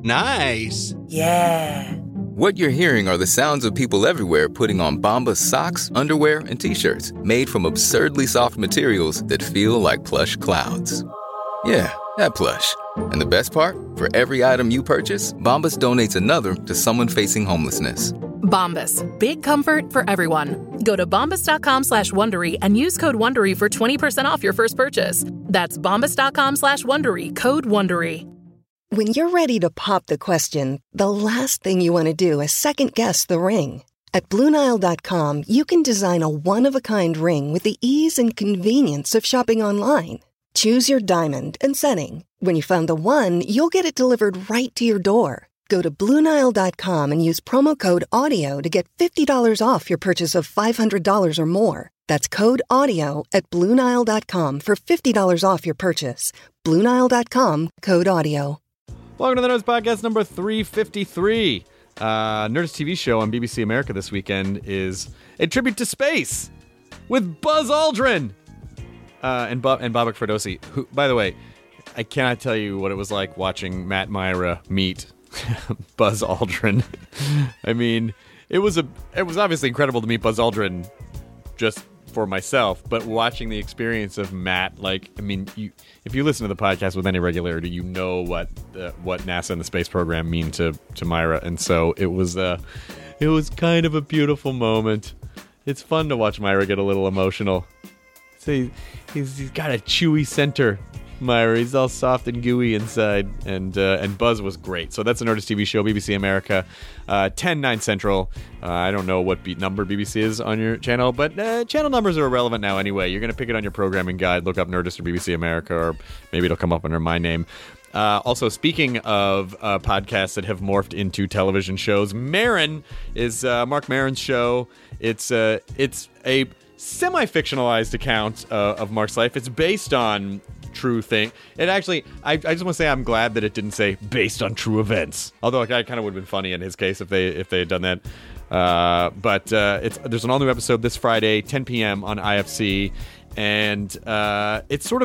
Nice. Yeah. What you're hearing are the sounds of people everywhere putting on Bombas socks, underwear, and T-shirts made from absurdly soft materials that feel like plush clouds. Yeah, that plush. And the best part? For every item you purchase, Bombas donates another to someone facing homelessness. Bombas. Big comfort for everyone. Go to bombas.com/Wondery and use code Wondery for 20% off your first purchase. That's bombas.com/Wondery, code Wondery. When you're ready to pop the question, the last thing you want to do is second-guess the ring. At BlueNile.com, you can design a one-of-a-kind ring with the ease and convenience of shopping online. Choose your diamond and setting. When you find the one, you'll get it delivered right to your door. Go to BlueNile.com and use promo code AUDIO to get $50 off your purchase of $500 or more. That's code AUDIO at BlueNile.com for $50 off your purchase. BlueNile.com, code AUDIO. Welcome to the Nerds Podcast number 353. Nerdist TV show on BBC America this weekend is a tribute to space with Buzz Aldrin and Babak Ferdowsi, who, by the way, I cannot tell you what it was like watching Matt Myra meet Buzz Aldrin. I mean, it was obviously incredible to meet Buzz Aldrin just for myself, but watching the experience of Matt, if you listen to the podcast with any regularity, you know what NASA and the space program mean to Myra, and so it was kind of a beautiful moment. It's fun to watch Myra get a little emotional. So he's got a chewy center, Myra. He's all soft and gooey inside, and Buzz was great. So that's a Nerdist TV show, BBC America, 10/9 Central. I don't know what number BBC is on your channel, but channel numbers are irrelevant now anyway. You're going to pick it on your programming guide, look up Nerdist or BBC America, or maybe it'll come up under my name. Also, speaking of podcasts that have morphed into television shows, Maron is Marc Maron's show. It's a semi-fictionalized account of Mark's life. It's based on true thing. It actually, I just want to say I'm glad that it didn't say based on true events. Although that kind of would have been funny in his case if they had done that. But there's an all new episode this Friday, 10 p.m. on IFC, and it's sort of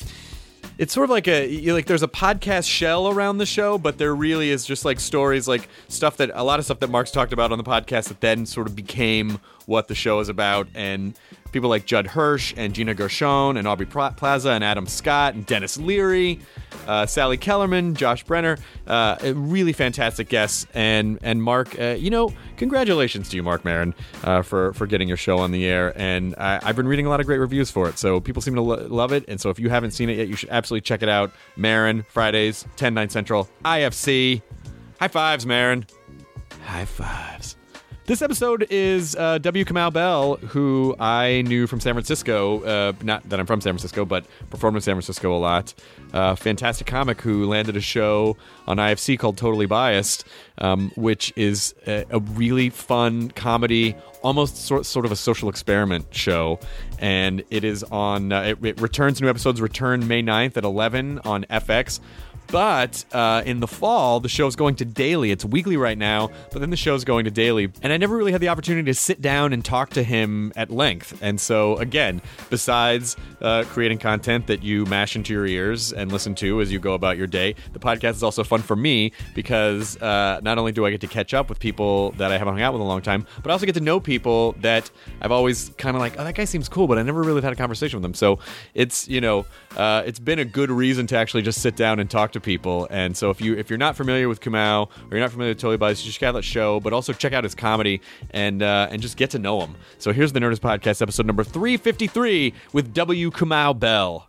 like there's a podcast shell around the show, but there really is just like stories, like a lot of stuff that Mark's talked about on the podcast that then sort of became what the show is about, and people like Judd Hirsch and Gina Gershon and Aubrey Plaza and Adam Scott and Dennis Leary, Sally Kellerman, Josh Brenner, really fantastic guests, and Mark, congratulations to you, Marc Maron, for getting your show on the air, and I've been reading a lot of great reviews for it, so people seem to love it, and so if you haven't seen it yet, you should absolutely check it out. Maron, Fridays, 10/9 Central, IFC. High fives, Maron. High fives. This episode is W. Kamau Bell, who I knew from San Francisco. Not that I'm from San Francisco, but performed in San Francisco a lot. Fantastic comic who landed a show on IFC called Totally Biased, which is a really fun comedy, almost sort of a social experiment show. And it is on, it returns, new episodes return May 9th at 11 on FX. But in the fall, the show's going to daily. It's weekly right now, but then the show's going to daily. And I never really had the opportunity to sit down and talk to him at length. And so, again, besides creating content that you mash into your ears and listen to as you go about your day, the podcast is also fun for me because not only do I get to catch up with people that I haven't hung out with in a long time, but I also get to know people that I've always kind of like, oh, that guy seems cool, but I never really had a conversation with them. So it's, it's been a good reason to actually just sit down and talk to people. And so if you're not familiar with Kamau, or you're not familiar with Totally Biased, you should check out that show, but also check out his comedy and just get to know him. So here's the Nerdist Podcast, episode number 353 with W. Kamau Bell.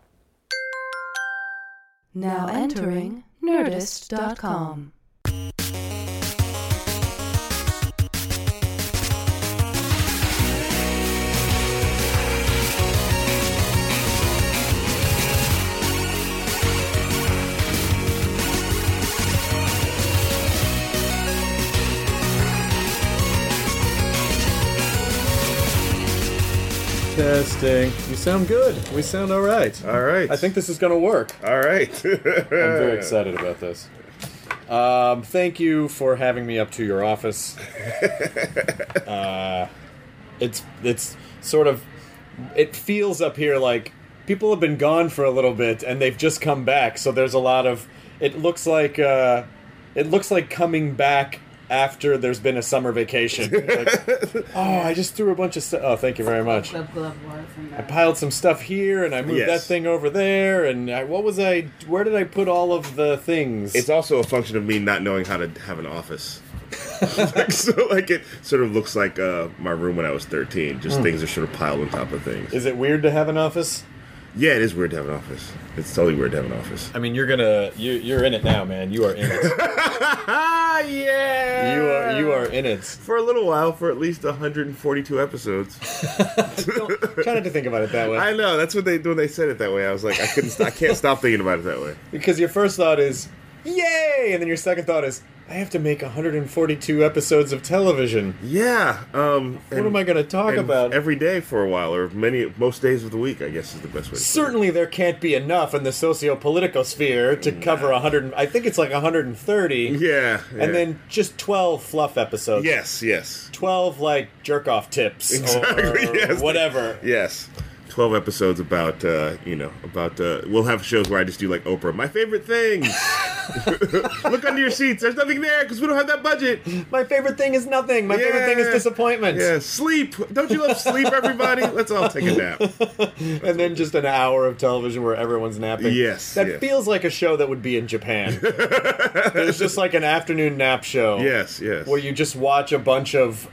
Now entering Nerdist.com. Testing. You sound good. We sound all right. All right. I think this is going to work. All right. I'm very excited about this. Thank you for having me up to your office. It's sort of, it feels up here like people have been gone for a little bit and they've just come back. So there's a lot of, it looks like It looks like coming back after there's been a summer vacation. Like, I just threw a bunch of stuff. Oh, thank you very much. I piled some stuff here, and I moved that thing over there, and where did I put all of the things? It's also a function of me not knowing how to have an office. It sort of looks like my room when I was 13. Just things are sort of piled on top of things. Is it weird to have an office? Yeah, it is weird to have an office. It's totally weird to have an office. I mean, you're in it now, man. You are in it. Yeah! You are in it. For a little while, for at least 142 episodes. Try not to think about it that way. I know, that's what when they said it that way. I was like, I can't stop thinking about it that way. Because your first thought is, yay! And then your second thought is, I have to make 142 episodes of television. Yeah. What am I going to talk about? Every day for a while, or most days of the week, I guess is the best way to Certainly there can't be enough in the socio-political sphere to cover 100, I think it's like 130. Yeah. And then just 12 fluff episodes. Yes. 12, like, jerk-off tips. Exactly, or yes. whatever. Yes. 12 episodes about, we'll have shows where I just do like Oprah. My favorite things. Look under your seats. There's nothing there because we don't have that budget. My favorite thing is nothing. My favorite thing is disappointment. Yeah, sleep. Don't you love sleep, everybody? Let's all take a nap. And then just an hour of television where everyone's napping. Yes. That feels like a show that would be in Japan. There's just like an afternoon nap show. Yes. Where you just watch a bunch of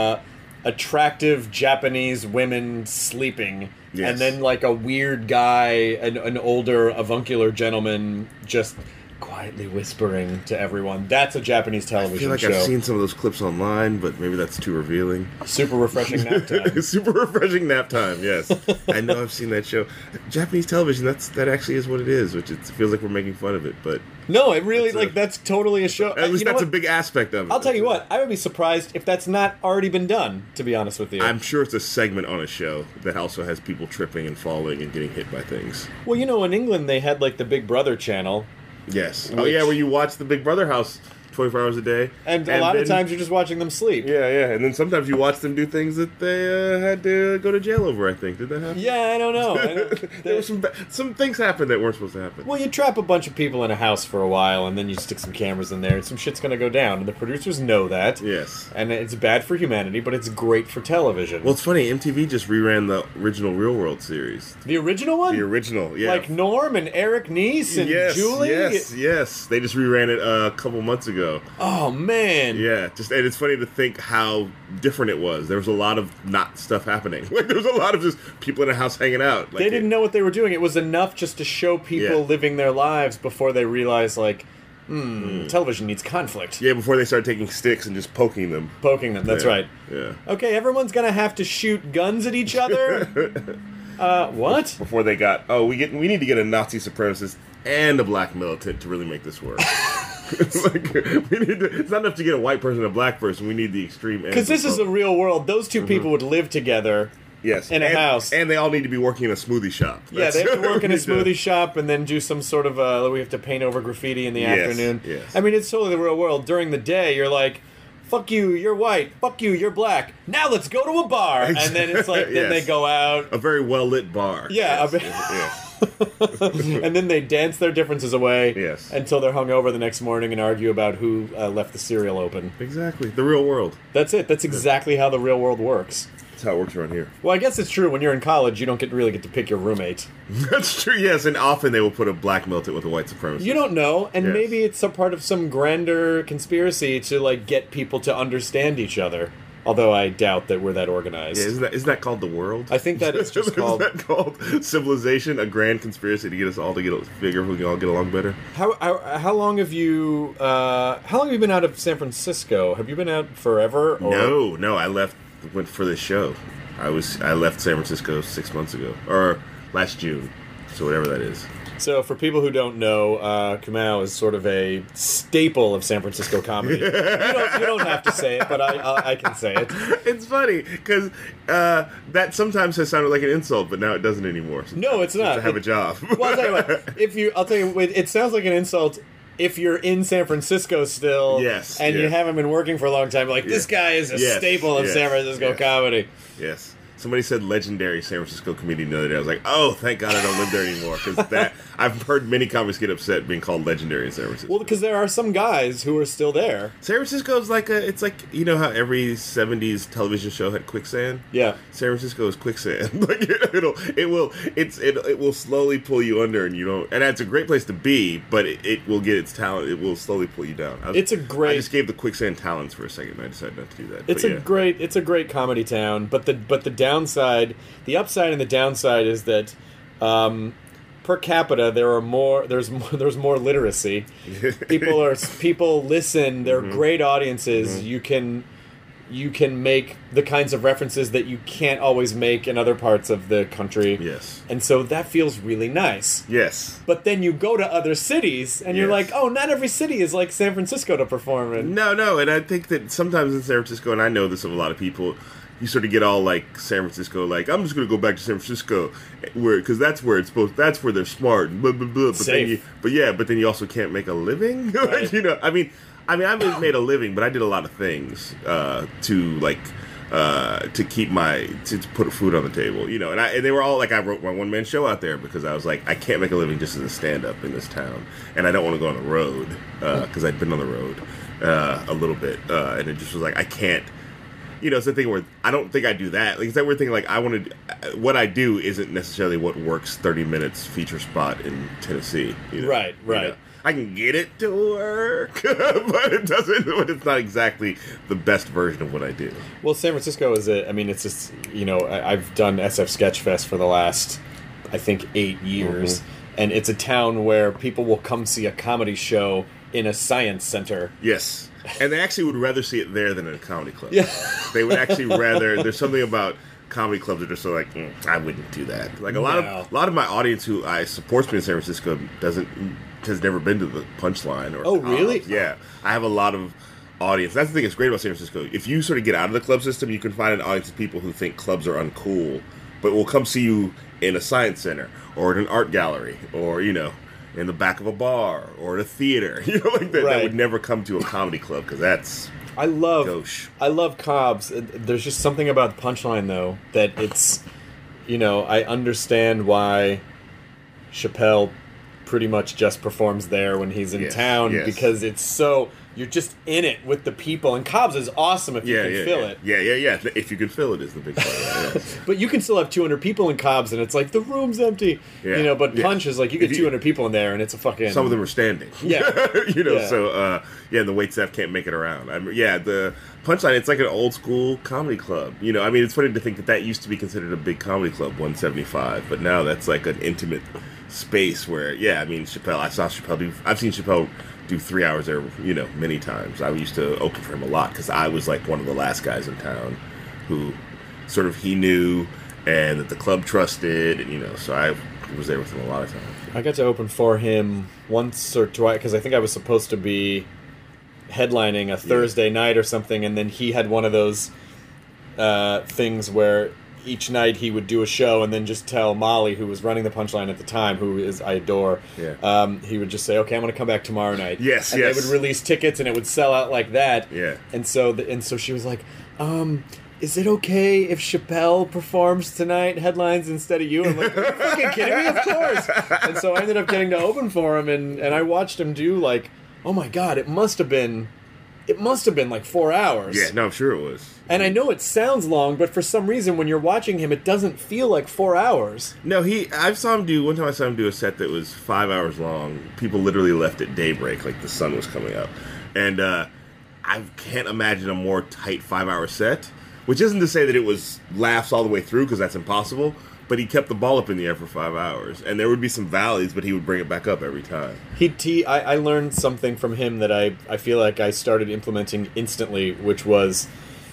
attractive Japanese women sleeping. Yes. And then like a weird guy, an older avuncular gentleman just quietly whispering to everyone. That's a Japanese television I feel like show. I've seen some of those clips online, but maybe that's too revealing. Super refreshing nap time. Super refreshing nap time, yes. I know I've seen that show. Japanese television, that actually is what it is, which it feels like we're making fun of it, but... No, it really, that's totally a show. At least that's a big aspect of it. I'll tell you what, I would be surprised if that's not already been done, to be honest with you. I'm sure it's a segment on a show that also has people tripping and falling and getting hit by things. Well, in England they had, like, the Big Brother channel. Yes. Where you watch the Big Brother house 24 hours a day. And a lot of times you're just watching them sleep. Yeah. And then sometimes you watch them do things that they had to go to jail over, I think. Did that happen? Yeah, I don't know. There were some things happened that weren't supposed to happen. Well, you trap a bunch of people in a house for a while, and then you stick some cameras in there, and some shit's gonna go down. And the producers know that. Yes. And it's bad for humanity, but it's great for television. Well, it's funny. MTV just reran the original Real World series. The original one? The original, yeah. Like Norm and Eric Nies and Julie? Yes. They just reran it a couple months ago. Oh, man. Yeah, and it's funny to think how different it was. There was a lot of not stuff happening. Like, there was a lot of just people in a house hanging out. Like, they didn't know what they were doing. It was enough just to show people living their lives before they realized, like, television needs conflict. Yeah, before they started taking sticks and just poking them. That's right. Yeah. Okay, everyone's gonna have to shoot guns at each other? What? Before they got, we need to get a Nazi supremacist and a black militant to really make this work. It's not enough to get a white person and a black person. We need the extreme. Because this is the real world. Those two people would live together. Yes, in a house, and they all need to be working in a smoothie shop. They have to work in a smoothie shop, and then do some sort of we have to paint over graffiti in the afternoon. Yes. I mean, it's totally the real world. During the day, you're like, fuck you, you're white. Fuck you, you're black. Now let's go to a bar. And then it's like, then they go out. A very well-lit bar. Yeah. And then they dance their differences away until they're hungover the next morning and argue about who left the cereal open. Exactly. The real world. That's it. That's exactly how the real world works. That's how it works around here. Well, I guess it's true. When you're in college, you don't really get to pick your roommate. That's true, yes. And often they will put a black militant with a white supremacist. You don't know. And maybe it's a part of some grander conspiracy to, like, get people to understand each other. Although I doubt that we're that organized. Yeah, isn't that called the world? I think that it's just called... Isn't that called civilization? A grand conspiracy to get us all to get figure if we can all get along better? How long have you been out of San Francisco? Have you been out forever? Or? No. I went for this show. I left San Francisco 6 months ago. Or last June. So whatever that is. So, for people who don't know, Kamau is sort of a staple of San Francisco comedy. You don't have to say it, but I can say it. It's funny, because that sometimes has sounded like an insult, but now it doesn't anymore. No, it's not. To have a job. Well, I'll tell you, it sounds like an insult if you're in San Francisco still, and you haven't been working for a long time. Like, this guy is a staple of San Francisco comedy. Yes. Somebody said legendary San Francisco comedian the other day. I was like, oh, thank God I don't live there anymore. Because that I've heard many comics get upset being called legendary in San Francisco. Well, because there are some guys who are still there. San Francisco is like it's like, you know how every 70s television show had quicksand? Yeah. San Francisco is quicksand. Like it will slowly pull you under, and you don't. And that's a great place to be, but it will get its talent. It will slowly pull you down. I just gave the quicksand talents for a second. And I decided not to do that. It's a great comedy town, but the downside, the upside and the downside is that per capita there's more literacy. People listen. They're great audiences. You can make the kinds of references that you can't always make in other parts of the country. Yes. And so that feels really nice. Yes. But then you go to other cities and you're like, oh, not every city is like San Francisco to perform in. No, and I think that sometimes in San Francisco, and I know this of a lot of people, you sort of get all like San Francisco, like I'm just going to go back to San Francisco, because that's where they're smart and blah blah blah. But then you also can't make a living. Right. You know, I mean, I made a living, but I did a lot of things to put food on the table. You know, and they were all like, I wrote my one man show out there because I was like, I can't make a living just as a stand up in this town, and I don't want to go on the road because I'd been on the road a little bit, and it just was like I can't. You know, it's the thing where I don't think I do that. Like, it's that weird thing, like, what I do isn't necessarily what works 30 minutes feature spot in Tennessee. You know? Right. You know? I can get it to work, but it's not exactly the best version of what I do. Well, San Francisco it's just, you know, I've done SF Sketchfest for the last, I think, 8 years, and it's a town where people will come see a comedy show in a science center. Yes. And they actually would rather see it there than in a comedy club. Yeah. They would actually rather. There's something about comedy clubs that are so like, I wouldn't do that. Like a lot of my audience who supports me in San Francisco has never been to the Punchline or. Oh, really? Yeah, I have a lot of audience. That's the thing that's great about San Francisco. If you sort of get out of the club system, you can find an audience of people who think clubs are uncool, but will come see you in a science center or in an art gallery or in the back of a bar or at a theater, like that. Right. That would never come to a comedy club because that's I love gauche. I love Cobb's. There's just something about the Punchline though that it's, I understand why Chappelle pretty much just performs there when he's in town because it's so. You're just in it with the people, and Cobb's is awesome if you can fill it. Yeah. If you can fill it is the big part. Yes. But you can still have 200 people in Cobb's, and it's like the room's empty. Yeah. But Punch is like you get 200 people in there, and it's a fucking. Some of them are standing. Yeah. So the wait staff can't make it around. The Punchline, it's like an old school comedy club. It's funny to think that used to be considered a big comedy club, 175, but now that's like an intimate space where Chappelle. I've seen Chappelle do 3 hours there, many times. I used to open for him a lot because I was like one of the last guys in town who sort of he knew and that the club trusted, and so I was there with him a lot of times. I got to open for him once or twice because I think I was supposed to be headlining a Thursday night or something, and then he had one of those things where each night he would do a show and then just tell Molly, who was running the Punchline at the time, I adore, he would just say, okay, I'm going to come back tomorrow night. Yes, and they would release tickets and it would sell out like that. Yeah. And so she was like, is it okay if Chappelle performs tonight, headlines instead of you? I'm like, are you fucking kidding me? Of course. And so I ended up getting to open for him, and I watched him do like, oh my God, it must have been like 4 hours. Yeah, no, I'm sure it was. And I know it sounds long, but for some reason, when you're watching him, it doesn't feel like 4 hours. No, one time I saw him do a set that was 5 hours long. People literally left at daybreak, like the sun was coming up. And I can't imagine a more tight 5-hour set, which isn't to say that it was laughs all the way through, because that's impossible. But he kept the ball up in the air for 5 hours. And there would be some valleys, but he would bring it back up every time. I learned something from him that I feel like I started implementing instantly, which was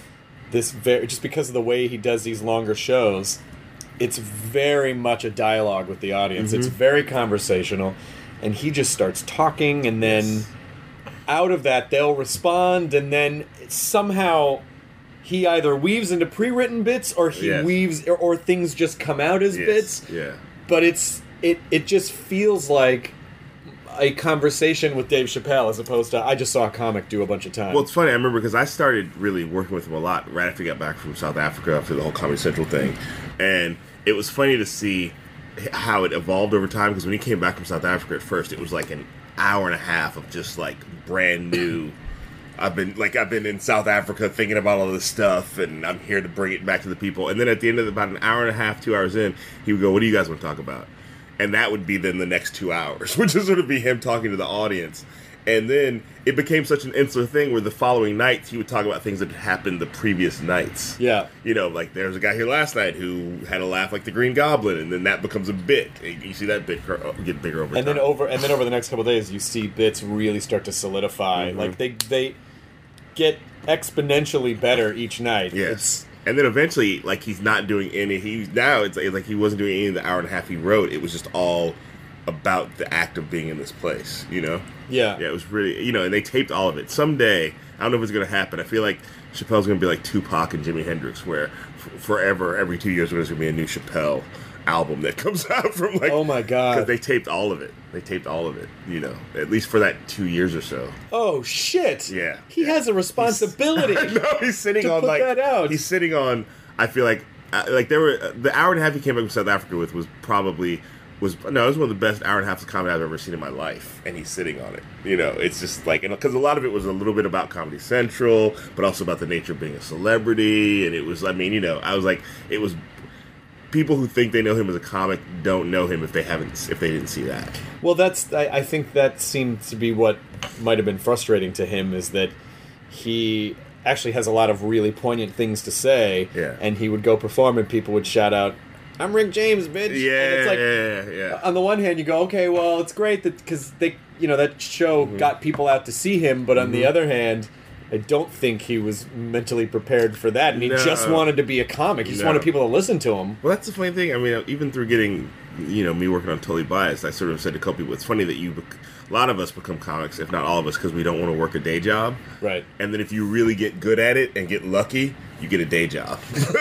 just because of the way he does these longer shows, it's very much a dialogue with the audience. Mm-hmm. It's very conversational. And he just starts talking, and then out of that, they'll respond, and then somehow he either weaves into pre-written bits, or he weaves, or things just come out as bits. Yeah. But it just feels like a conversation with Dave Chappelle as opposed to I just saw a comic do a bunch of times. Well, it's funny. I remember because I started really working with him a lot right after he got back from South Africa after the whole Comedy Central thing, and it was funny to see how it evolved over time. Because when he came back from South Africa at first, it was like an hour and a half of just like brand new. I've been in South Africa thinking about all this stuff, and I'm here to bring it back to the people. And then at the end of about an hour and a half, 2 hours in, he would go, "What do you guys want to talk about?" And that would be then the next 2 hours, which would sort of be him talking to the audience. And then it became such an insular thing where the following nights he would talk about things that had happened the previous nights. Yeah. You know, like there was a guy here last night who had a laugh like the Green Goblin, and then that becomes a bit. You see that bit get bigger over time. Then over the next couple of days, you see bits really start to solidify. Mm-hmm. Like they get exponentially better each night. Yes. And then eventually, like, he's not doing any. It's like he wasn't doing any of the hour and a half he wrote. It was just all about the act of being in this place, you know? Yeah. Yeah, it was really, and they taped all of it. Someday, I don't know if it's going to happen. I feel like Chappelle's going to be like Tupac and Jimi Hendrix, where forever, every 2 years, there's going to be a new Chappelle album that comes out from like. Oh my God. Because they taped all of it. At least for that 2 years or so. Oh shit. Yeah. He has a responsibility. He's sitting to on put like. that out. He's sitting on. I feel like there were the hour and a half he came back from South Africa with was it was one of the best hour and a half of comedy I've ever seen in my life, and he's sitting on it. It's just like, because a lot of it was a little bit about Comedy Central, but also about the nature of being a celebrity, and it was, I was like, it was people who think they know him as a comic don't know him if they didn't see that. Well, I think that seems to be what might have been frustrating to him, is that he actually has a lot of really poignant things to say, and he would go perform and people would shout out, "I'm Rick James, bitch." Yeah, and it's like, yeah. On the one hand, you go, okay, well, it's great that because they, that show got people out to see him, but on the other hand, I don't think he was mentally prepared for that, and he just wanted to be a comic. He just wanted people to listen to him. Well, that's the funny thing. I mean, even through getting, me working on Totally Biased, I sort of said to a couple people, it's funny that a lot of us become comics, if not all of us, because we don't want to work a day job. Right. And then if you really get good at it and get lucky, you get a day job.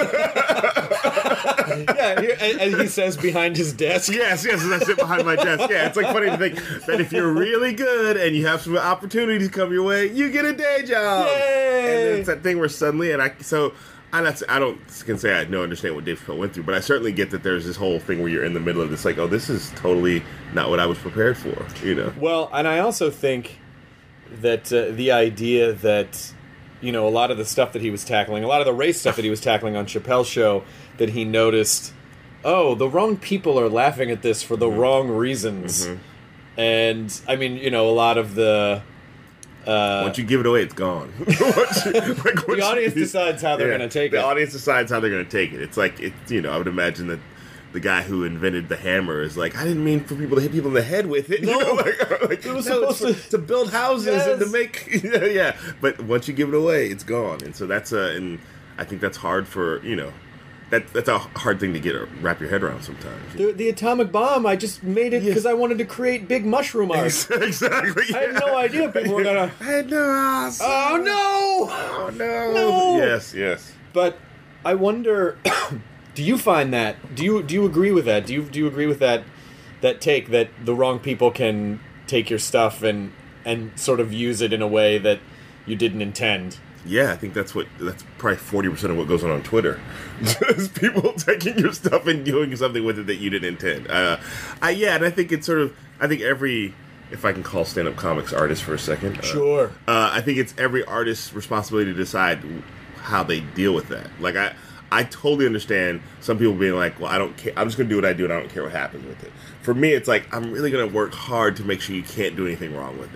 Yeah, and he says behind his desk. Yes, as I sit behind my desk. Yeah, it's like funny to think that if you're really good and you have some opportunities come your way, you get a day job. Yay! And then it's that thing where suddenly, I don't can say I understand what Dave Chappelle went through, but I certainly get that there's this whole thing where you're in the middle of this, like, oh, this is totally not what I was prepared for, Well, and I also think that the idea that, a lot of the stuff that he was tackling, a lot of the race stuff that he was tackling on Chappelle's show, that he noticed, oh, the wrong people are laughing at this for the wrong reasons. Mm-hmm. And, I mean, a lot of the... once you give it away, it's gone. The audience decides how they're going to take it. The audience decides how they're going to take it. It's like, I would imagine that the guy who invented the hammer is like, I didn't mean for people to hit people in the head with it. No, it was supposed to build houses and to make, yeah. But once you give it away, it's gone. And so and I think that's hard for, that's a hard thing to wrap your head around sometimes. The atomic bomb, I just made it because I wanted to create big mushroom art. Exactly. Yeah. I had no idea people were gonna. I had no idea. Oh no! No! Yes. But I wonder, do you find that? Do you agree with that? Do you agree with that take that the wrong people can take your stuff and sort of use it in a way that you didn't intend? Yeah, I think that's probably 40% of what goes on Twitter. Is people taking your stuff and doing something with it that you didn't intend. And I think it's sort of, if I can call stand-up comics artists for a second. Sure. I think it's every artist's responsibility to decide how they deal with that. Like, I totally understand some people being like, well, I don't care. I'm just going to do what I do and I don't care what happens with it. For me, it's like, I'm really going to work hard to make sure you can't do anything wrong with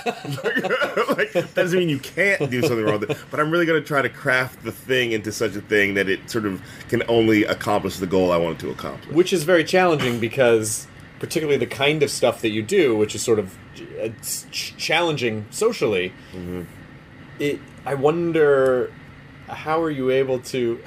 it. Like, that doesn't mean you can't do something wrong with it, but I'm really going to try to craft the thing into such a thing that it sort of can only accomplish the goal I want it to accomplish. Which is very challenging because particularly the kind of stuff that you do, which is sort of challenging socially, I wonder... How are you able to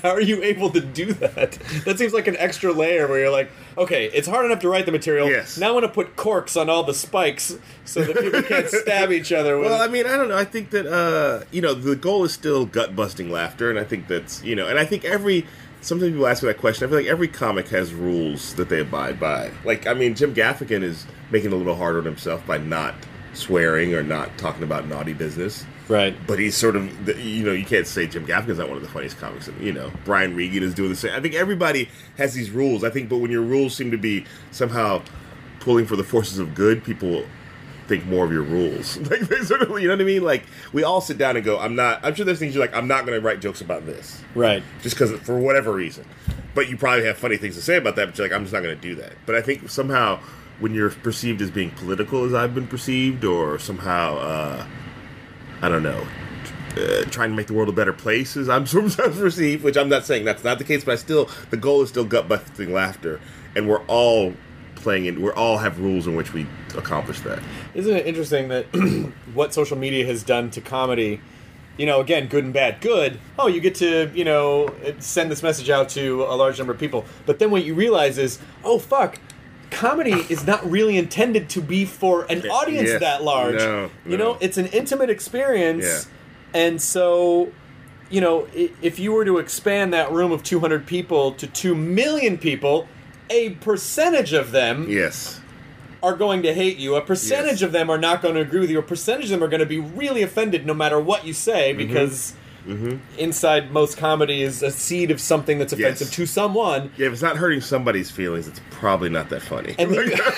do that? That seems like an extra layer where you're like, okay, it's hard enough to write the material. Yes. Now I want to put corks on all the spikes so that people can't stab each other with. Well, I mean, I don't know. I think that the goal is still gut busting laughter, and I think that's and I think every sometimes people ask me that question. I feel like every comic has rules that they abide by. Like, I mean, Jim Gaffigan is making it a little harder on himself by not swearing or not talking about naughty business. Right. But he's sort of, you can't say Jim Gaffigan's not one of the funniest comics. And, Brian Regan is doing the same. I think everybody has these rules. I think, but when your rules seem to be somehow pulling for the forces of good, people think more of your rules. Like, they sort of, you know what I mean? Like, we all sit down and go, I'm sure there's things you're like, I'm not going to write jokes about this. Right. Just because, for whatever reason. But you probably have funny things to say about that, but you're like, I'm just not going to do that. But I think somehow, when you're perceived as being political, as I've been perceived, or somehow, I don't know, trying to make the world a better place, as I'm sometimes perceived, which I'm not saying that's not the case, but the goal is still gut-busting laughter, and we're all we all have rules in which we accomplish that. Isn't it interesting that what social media has done to comedy, again, good and bad. Good, you get to, send this message out to a large number of people. But then what you realize is, oh, fuck, comedy is not really intended to be for an audience that large. No. It's an intimate experience. Yeah. And so, if you were to expand that room of 200 people to 2 million people, a percentage of them are going to hate you. A percentage of them are not going to agree with you. A percentage of them are going to be really offended no matter what you say, because inside most comedy is a seed of something that's offensive to someone. Yeah, if it's not hurting somebody's feelings, it's probably not that funny. And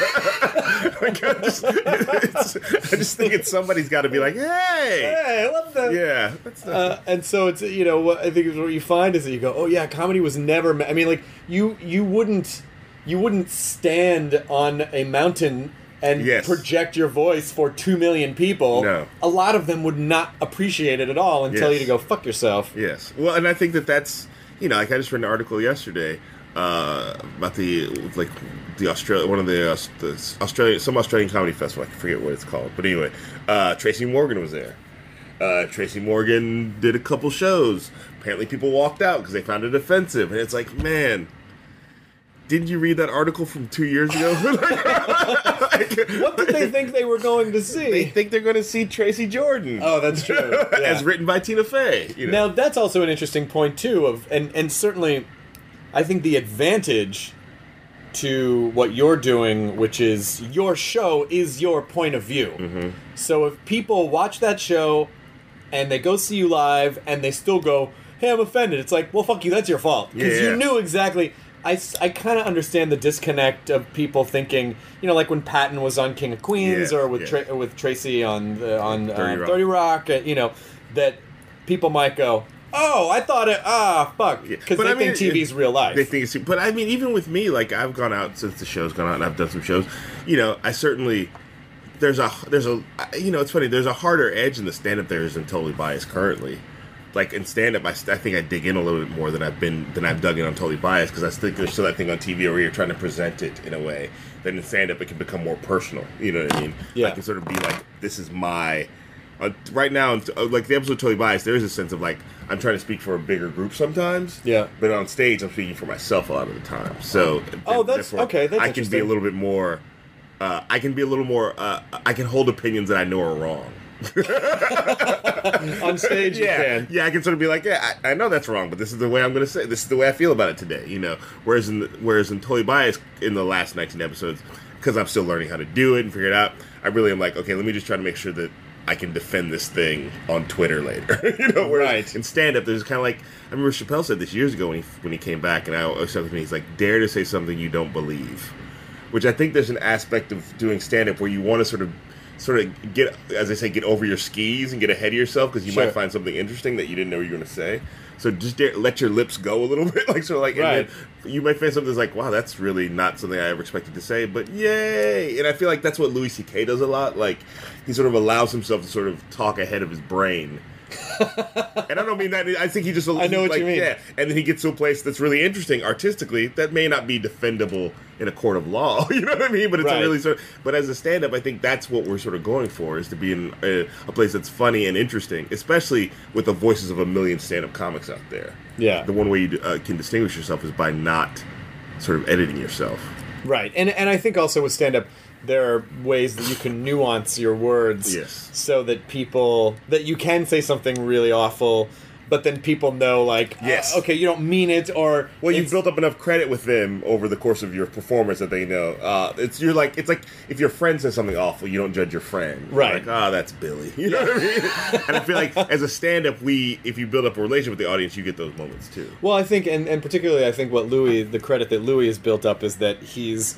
I just think somebody's got to be like, hey, I love that. Yeah. That's and so it's, what I think is what you find is that you go, oh yeah, comedy was never, I mean, like, you wouldn't stand on a mountain and project your voice for 2 million people. No. A lot of them would not appreciate it at all and tell you to go fuck yourself. Yes. Well, and I think that's, like I just read an article yesterday about some Australian comedy festival. I forget what it's called. But anyway, Tracy Morgan was there. Tracy Morgan did a couple shows. Apparently people walked out because they found it offensive. And it's like, man, didn't you read that article from 2 years ago? What did they think they were going to see? They think they're going to see Tracy Jordan. Oh, that's true. Yeah. As written by Tina Fey. Now, that's also an interesting point, too, and certainly, I think the advantage to what you're doing, which is your show is your point of view. Mm-hmm. So if people watch that show, and they go see you live, and they still go, hey, I'm offended, it's like, well, fuck you, that's your fault. Because you knew exactly... I kind of understand the disconnect of people thinking, like when Patton was on King of Queens or with Tracy on 30 Rock, that people might go, oh, I thought it, fuck, because they think TV's real life. They think it's, but I mean, even with me, like I've gone out since the show's gone out and I've done some shows, I certainly, there's a, it's funny, there's a harder edge in the stand-up there isn't Totally Biased currently. Like in stand-up, I think I dig in a little bit more than I've dug in on Totally Biased, because I think there's still that thing on TV where you're trying to present it in a way. Then in stand-up, it can become more personal. You know what I mean? Yeah. I can sort of be like, this is my... right now, like the episode Totally Biased, there is a sense of like, I'm trying to speak for a bigger group sometimes. Yeah. But on stage, I'm speaking for myself a lot of the time. So... that's okay. That's I can be a little bit more... I can hold opinions that I know are wrong. On stage, you can. Yeah, I can sort of be like, I know that's wrong, but this is the way I'm going to say it. This is the way I feel about it today, Whereas in Totally Biased, in the last 19 episodes, because I'm still learning how to do it and figure it out, I really am like, okay, let me just try to make sure that I can defend this thing on Twitter later. Right. In stand-up, there's kind of like, I remember Chappelle said this years ago when he came back, and I always said with me, he's like, dare to say something you don't believe. Which I think there's an aspect of doing stand-up where you want to sort of get, as I say, get over your skis and get ahead of yourself, because you might find something interesting that you didn't know you were going to say. So just let your lips go a little bit, like sort of like, right. And you might find something that's like, wow, that's really not something I ever expected to say, but yay! And I feel like that's what Louis C.K. does a lot. Like he sort of allows himself to sort of talk ahead of his brain. And I don't mean that. I think he just. I know what you mean. Yeah, and then he gets to a place that's really interesting artistically that may not be defendable in a court of law. You know what I mean? But it's a really sort of. But as a stand-up, I think that's what we're sort of going for, is to be in a place that's funny and interesting, especially with the voices of a million stand-up comics out there. Yeah. The one way you can distinguish yourself is by not sort of editing yourself. Right, and I think also with stand-up, there are ways that you can nuance your words, yes, so that you can say something really awful, but then people know, like, Yes. okay, you don't mean it, or Well, you've it's- built up enough credit with them over the course of your performance that they know. It's like if your friend says something awful, you don't judge your friend. You're Right. like, that's Billy. You know what I mean? And I feel like as a stand-up, if you build up a relationship with the audience, you get those moments too. Well, I think, and particularly, I think the credit that Louis has built up is that he's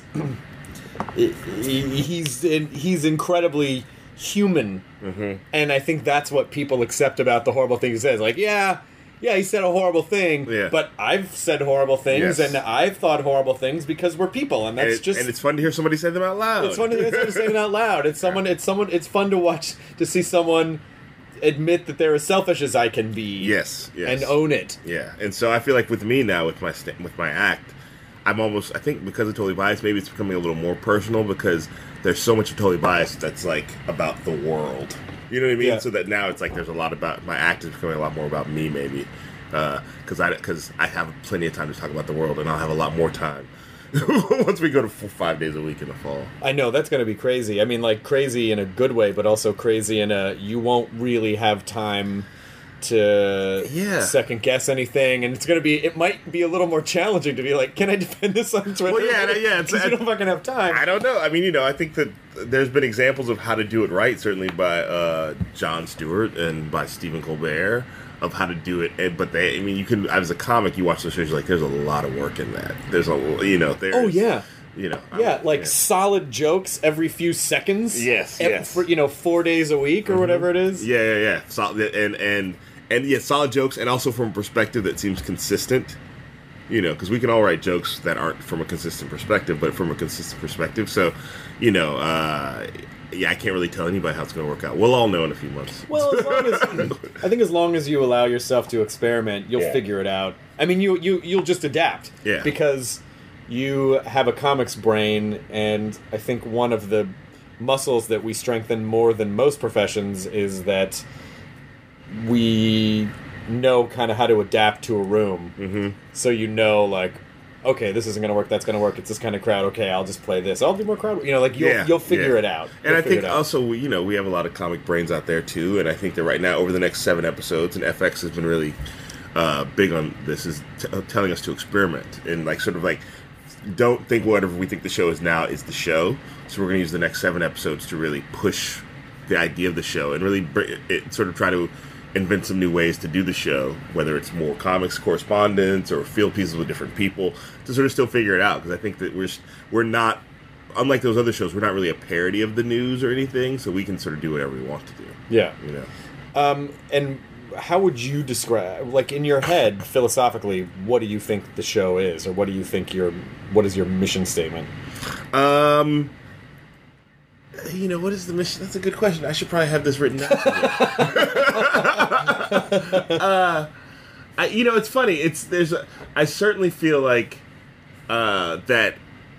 incredibly human, and I think that's what people accept about the horrible things he says. Like, yeah, he said a horrible thing, Yeah. but I've said horrible things, Yes. and I've thought horrible things because we're people, and that's And it's fun to hear somebody say them out loud. it's fun to say it out loud. It's fun to see someone admit that they're as selfish as I can be. Yes. And own it. Yeah, and so I feel like with me now, with my act, I think because of Totally Biased, maybe it's becoming a little more personal because there's so much of Totally Biased that's like about the world. You know what I mean? Yeah. So that now it's like there's a lot about my act is becoming a lot more about me, maybe, because I have plenty of time to talk about the world, and I'll have a lot more time once we go to 5 days a week in the fall. I know, that's going to be crazy. I mean, like, crazy in a good way, but also crazy in a you won't really have time to second guess anything, and it might be a little more challenging to be like, can I defend this on Twitter? Well, yeah, because you don't fucking have time. I don't know. I mean, I think that there's been examples of how to do it right, certainly by Jon Stewart and by Stephen Colbert, of how to do it. You can, as a comic, you watch those shows, you're like, there's a lot of work in that. There's solid jokes every few seconds. Yes. For 4 days a week or whatever it is. Yeah. Solid, and solid jokes, and also from a perspective that seems consistent. Because we can all write jokes that aren't from a consistent perspective, but from a consistent perspective. So, I can't really tell anybody how it's going to work out. We'll all know in a few months. Well, as long as you allow yourself to experiment, you'll figure it out. I mean, you'll just adapt. Yeah. Because you have a comics brain, and I think one of the muscles that we strengthen more than most professions is that we know kind of how to adapt to a room. Mm-hmm. So like, okay, this isn't going to work, that's going to work, it's this kind of crowd, okay, I'll just play this, I'll do more crowd, you'll figure it out. And I think also, we have a lot of comic brains out there too, and I think that right now, over the next 7 episodes, and FX has been really big on this, is telling us to experiment, and don't think whatever we think the show is now is the show, so we're going to use the next 7 episodes to really push the idea of the show, and really sort of try to invent some new ways to do the show, whether it's more comics correspondence or field pieces with different people, to sort of still figure it out, because I think that we're not, unlike those other shows, we're not really a parody of the news or anything, so we can sort of do whatever we want to do. Yeah. And how would you describe, like, in your head, philosophically, what do you think the show is, or what do you think what is your mission statement? What is the mission? That's a good question. I should probably have this written down. It's funny. I certainly feel like that.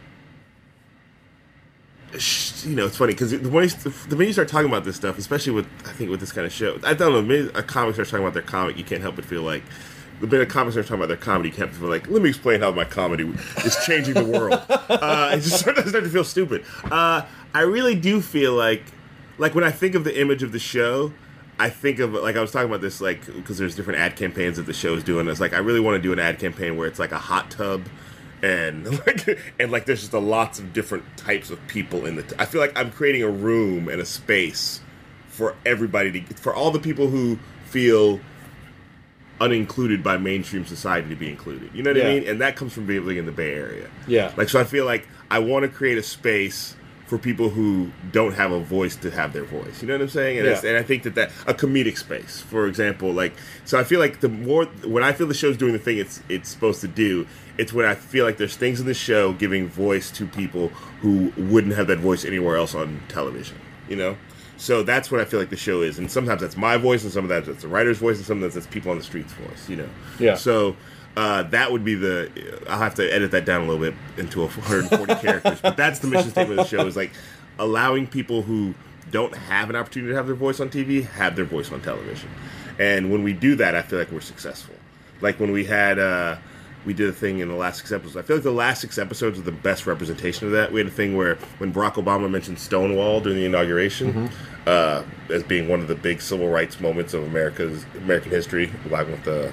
It's funny because the minute you start talking about this stuff, especially with this kind of show, I don't know. Maybe a comic starts talking about their comic, you can't help but feel like. The minute comics are talking about their comedy, you can't feel like, let me explain how my comedy is changing the world. It just start to feel stupid. I really do feel like when I think of the image of the show, I think of, like, I was talking about this, like, because there's different ad campaigns that the show is doing. It's like, I really want to do an ad campaign where it's like a hot tub, and there's just lots of different types of people in I feel like I'm creating a room and a space for everybody for all the people who feel unincluded by mainstream society to be included. You know what I mean? And that comes from being in the Bay Area. Yeah. So I feel like I want to create a space for people who don't have a voice to have their voice. You know what I'm saying? And, and I think that a comedic space, for example, so I feel like when I feel the show's doing the thing it's supposed to do, it's when I feel like there's things in the show giving voice to people who wouldn't have that voice anywhere else on television. So that's what I feel like the show is, and sometimes that's my voice, and sometimes that's the writer's voice, and sometimes that's people on the street's voice. Yeah. So that would be I'll have to edit that down a little bit into 140 characters, but that's the mission statement of the show, is like allowing people who don't have an opportunity to have their voice on TV have their voice on television. And when we do that, I feel like we're successful. Like when we had we did a thing in the last 6 episodes. I feel like the last 6 episodes are the best representation of that. We had a thing where when Barack Obama mentioned Stonewall during the inauguration as being one of the big civil rights moments of American history, like with the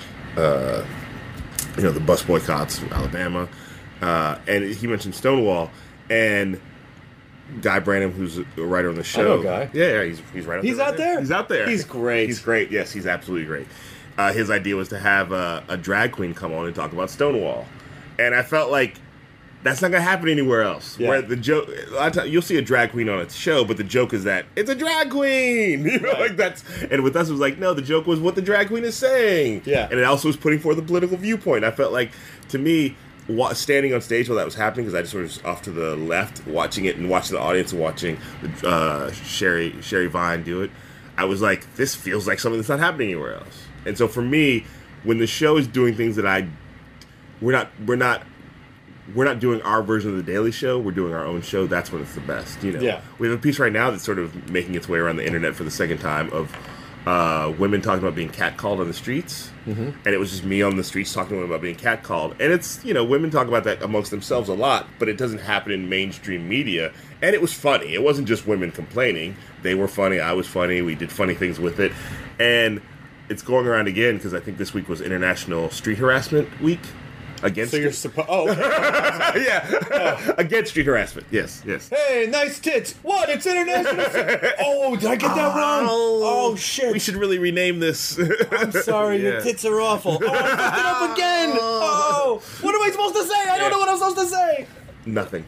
the bus boycotts from Alabama, and he mentioned Stonewall, and Guy Branum, who's a writer on the show. I know Guy. Yeah, he's right. He's out there. He's out there. He's great. He's great. Yes, he's absolutely great. His idea was to have a drag queen come on and talk about Stonewall, and I felt like that's not gonna happen anywhere else. Yeah. Where the joke, a lot of times, you'll see a drag queen on a show, but the joke is that it's a drag queen. Like that's. And with us, it was like, no, the joke was what the drag queen is saying. Yeah, and it also was putting forth a political viewpoint. I felt like, to me, standing on stage while that was happening, because I just sort of was off to the left, watching it and watching the audience and watching Sherry Vine do it, I was like, this feels like something that's not happening anywhere else. And so for me, when the show is doing things that we're not doing our version of the Daily Show, we're doing our own show, that's when it's the best. Yeah. We have a piece right now that's sort of making its way around the internet for the second time of women talking about being catcalled on the streets. And it was just me on the streets talking to women about being catcalled. And it's, women talk about that amongst themselves a lot, but it doesn't happen in mainstream media. And it was funny. It wasn't just women complaining. They were funny. I was funny. We did funny things with it. And it's going around again because I think this week was International Street Harassment Week. Against So you're supposed... Oh, okay. yeah. Against street harassment. Yes. Hey, nice tits. What? It's international. Oh, did I get that wrong? Oh, shit. We should really rename this. I'm sorry. Your tits are awful. Oh, I fucked it up again. Oh, what am I supposed to say? I don't know what I'm supposed to say. Nothing.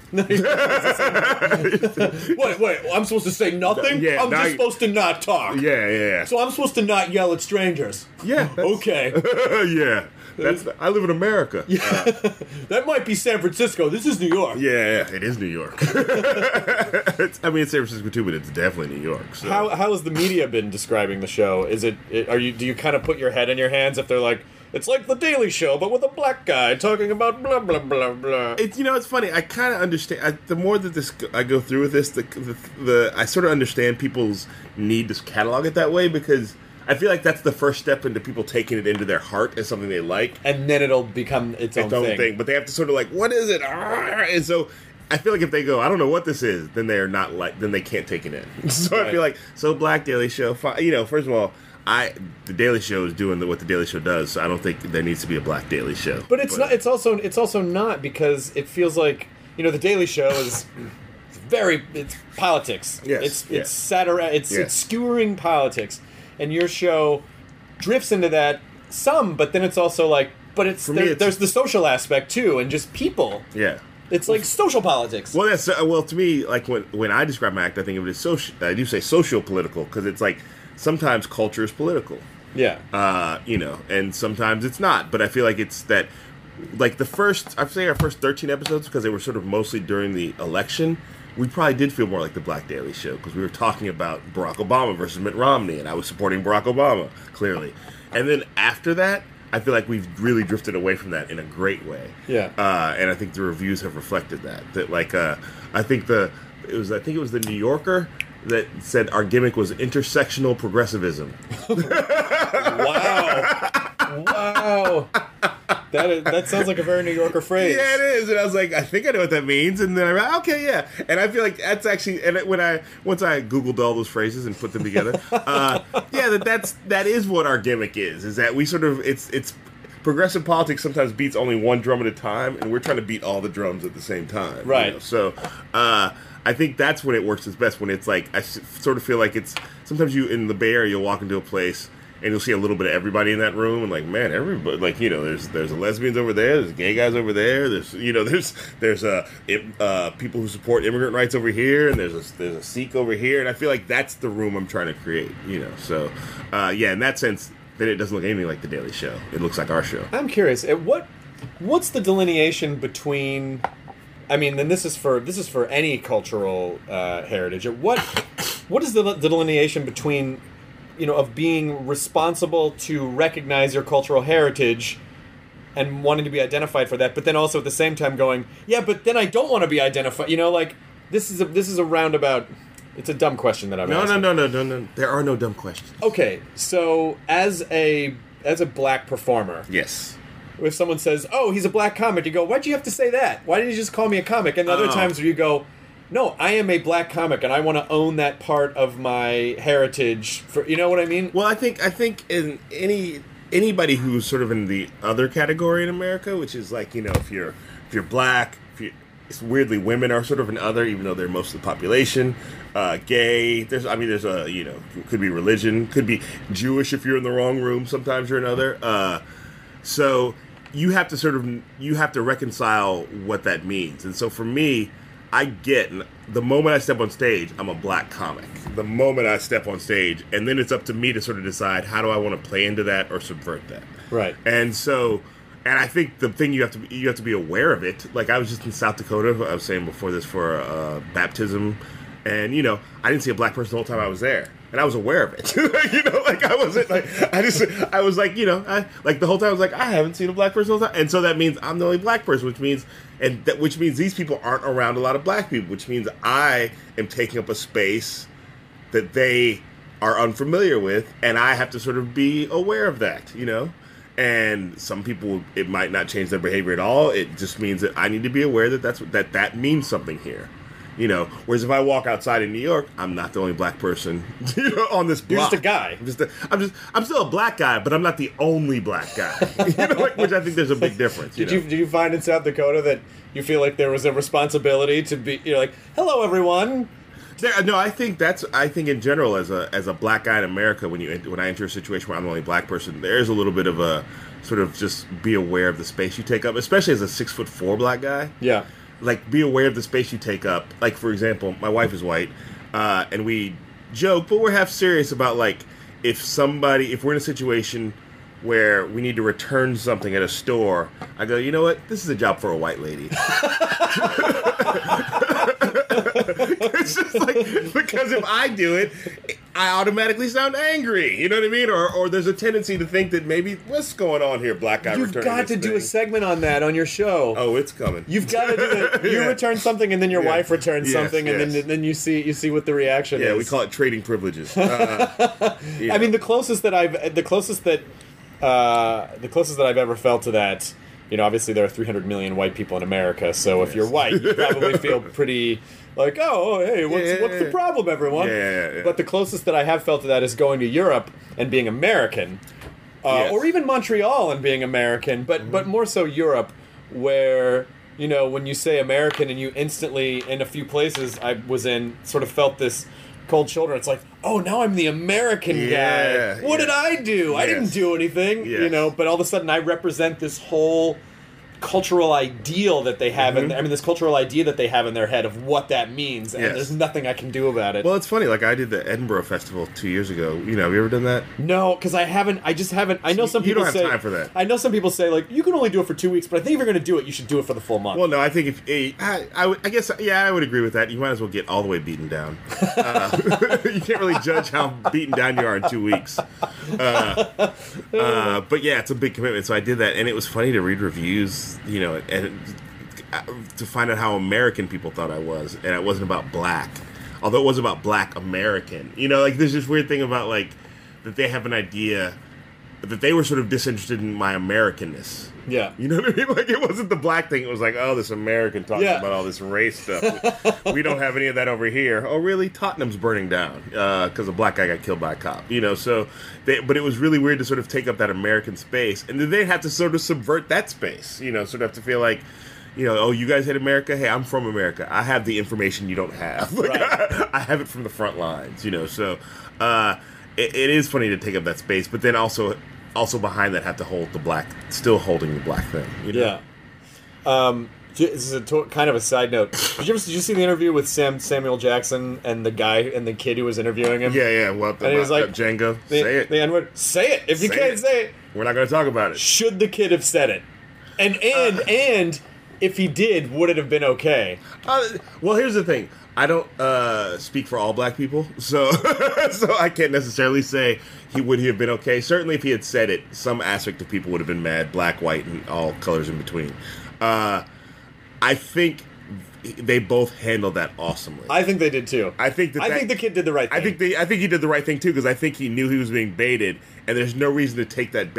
Wait, I'm supposed to say nothing? Yeah, I'm just supposed to not talk. Yeah. So I'm supposed to not yell at strangers. Yeah. Okay. Yeah. I live in America. That might be San Francisco. This is New York. Yeah, it is New York. It's San Francisco too, but it's definitely New York. So. How has the media been describing the show? Do you kind of put your head in your hands if they're like, it's like The Daily Show, but with a black guy talking about blah, blah, blah, blah. It's funny. I kind of understand. The more that I go through with this, I sort of understand people's need to catalog it that way, because I feel like that's the first step into people taking it into their heart as something they like. And then it'll become its own thing. But they have to sort of like, what is it? And so I feel like if they go, I don't know what this is, then they're not then they can't take it in. So right. I feel like, Black Daily Show, first of all, the Daily Show is doing what the Daily Show does, so I don't think there needs to be a Black Daily Show. But it's not. It's also not, because it feels like the Daily Show is it's politics. Yes, it's satire. It's skewering politics, and your show drifts into that some. But then it's also like, there's the social aspect too, and just people. Yeah. It's like social politics. Well, to me, like when I describe my act, I think of it as social. I do say socio-political, because it's like sometimes culture is political. Yeah. And sometimes it's not. But I feel like it's that, like our first 13 episodes, because they were sort of mostly during the election, we probably did feel more like the Black Daily Show, because we were talking about Barack Obama versus Mitt Romney, and I was supporting Barack Obama, clearly. And then after that, I feel like we've really drifted away from that in a great way. Yeah. And I think the reviews have reflected that. That I think it was the New Yorker that said our gimmick was intersectional progressivism. Wow. That sounds like a very New Yorker phrase. Yeah, it is. And I was like, I think I know what that means. And then I went, okay, yeah. And I feel like that's actually, and once I Googled all those phrases and put them together, that is what our gimmick is that we sort of, it's progressive politics sometimes beats only one drum at a time, and we're trying to beat all the drums at the same time. Right. So, I think that's when it works its best, when it's like, I sort of feel like it's, sometimes you, in the Bay Area, you'll walk into a place, and you'll see a little bit of everybody in that room, and like, man, everybody, like, there's lesbians over there, there's gay guys over there, there's people who support immigrant rights over here, and there's a Sikh over here, and I feel like that's the room I'm trying to create, So, in that sense, then it doesn't look anything like the Daily Show. It looks like our show. I'm curious, what's the delineation between? I mean, then this is for any cultural heritage. What is the delineation between, of being responsible to recognize your cultural heritage and wanting to be identified for that, but then also at the same time going, yeah, but then I don't want to be identified. This is a roundabout. It's a dumb question that I'm asking. No. There are no dumb questions. Okay, so as a black performer, yes, if someone says, "Oh, he's a black comic," you go, "Why'd you have to say that? Why didn't you just call me a comic?" And other times where you go, "No, I am a black comic, and I want to own that part of my heritage." For you know what I mean? Well, I think in anybody who's sort of in the other category in America, which is like, you know, if you're black, it's weirdly women are sort of an other, even though they're most of the population. Gay, there's a, you know, could be religion, could be Jewish if you're in the wrong room. Sometimes you're another. So you have to reconcile what that means. And so for me, I get the moment I step on stage, I'm a black comic. The moment I step on stage, and then it's up to me to sort of decide how do I want to play into that or subvert that. Right. And so, and I think the thing you have to be aware of it. Like I was just in South Dakota, I was saying before this, for baptism, and you know, I didn't see a black person the whole time I was there. And I was aware of it. You know, like I wasn't like, I was like, you know, the whole time I was like, I haven't seen a black person the whole time. And so that means I'm the only black person, which means these people aren't around a lot of black people, which means I am taking up a space that they are unfamiliar with, and I have to sort of be aware of that, you know? And some people, it might not change their behavior at all. It just means that I need to be aware that that means something here. You know, whereas if I walk outside in New York, I'm not the only black person, you know, on this block. You're just a guy. I'm still a black guy, but I'm not the only black guy. You know, like, which I think there's a big difference. Did you find in South Dakota that you feel like there was a responsibility to be, you know, like, hello everyone? No, I think in general, as a black guy in America, when I enter a situation where I'm the only black person, there's a little bit of a sort of just be aware of the space you take up, especially as a 6'4" black guy. Yeah. Like, be aware of the space you take up. Like, for example, my wife is white, and we joke, but we're half serious about, like, if we're in a situation where we need to return something at a store, I go, you know what? This is a job for a white lady. It's just like, because if I do it, I automatically sound angry. You know what I mean? Or there's a tendency to think that maybe, what's going on here, black guy returning this thing? You've got to do a segment on that on your show. Oh, it's coming. You've got to do it. You return something, and then your wife returns something, and then you see what the reaction is. Yeah, we call it trading privileges. I mean, the closest that I've ever felt to that, you know, obviously there are 300 million white people in America, so if you're white, you probably feel pretty like, oh, hey, what's the problem, everyone? Yeah. But the closest that I have felt to that is going to Europe and being American, or even Montreal and being American, but more so Europe, where, you know, when you say American and you instantly, in a few places I was in, sort of felt this cold shoulder. It's like, oh, now I'm the American guy. What did I do? I didn't do anything, you know, but all of a sudden I represent this whole cultural ideal that they have this cultural idea that they have in their head of what that means, and there's nothing I can do about it. Well, it's funny, like I did the Edinburgh Festival 2 years ago. You know, have you ever done that? No, because I just haven't. I know some people say... You don't have time for that. I know some people say, like, you can only do it for 2 weeks, but I think if you're going to do it, you should do it for the full month. Well, no, I think I would agree with that. You might as well get all the way beaten down. You can't really judge how beaten down you are in 2 weeks. But yeah, it's a big commitment. So I did that, and it was funny to read reviews, you know, and to find out how American people thought I was, and it wasn't about black, although it was about black American. You know, like there's this weird thing about like that they have an idea that they were sort of disinterested in my Americanness. Yeah. You know what I mean? Like, it wasn't the black thing. It was like, oh, this American talking about all this race stuff. We don't have any of that over here. Oh, really? Tottenham's burning down because a black guy got killed by a cop. You know, so... but it was really weird to sort of take up that American space. And then they had to sort of subvert that space. You know, sort of have to feel like, you know, oh, you guys hate America? Hey, I'm from America. I have the information you don't have. Like, right. I have it from the front lines, you know. So it is funny to take up that space. But then also behind that have to hold the black, still holding the black thing. You know? Yeah. This is kind of a side note. Did you see the interview with Samuel Jackson and the guy and the kid who was interviewing him? Yeah. Well, and he was like, Django, say it. The N-word. Say it. If you can't say it, we're not going to talk about it. Should the kid have said it? And if he did, would it have been okay? Well, here's the thing. I don't speak for all black people, so so I can't necessarily say would he have been okay. Certainly, if he had said it, some aspect of people would have been mad, black, white, and all colors in between. I think they both handled that awesomely. I think they did too. I think the kid did the right thing. I think he did the right thing too, because I think he knew he was being baited, and there's no reason to take that bait.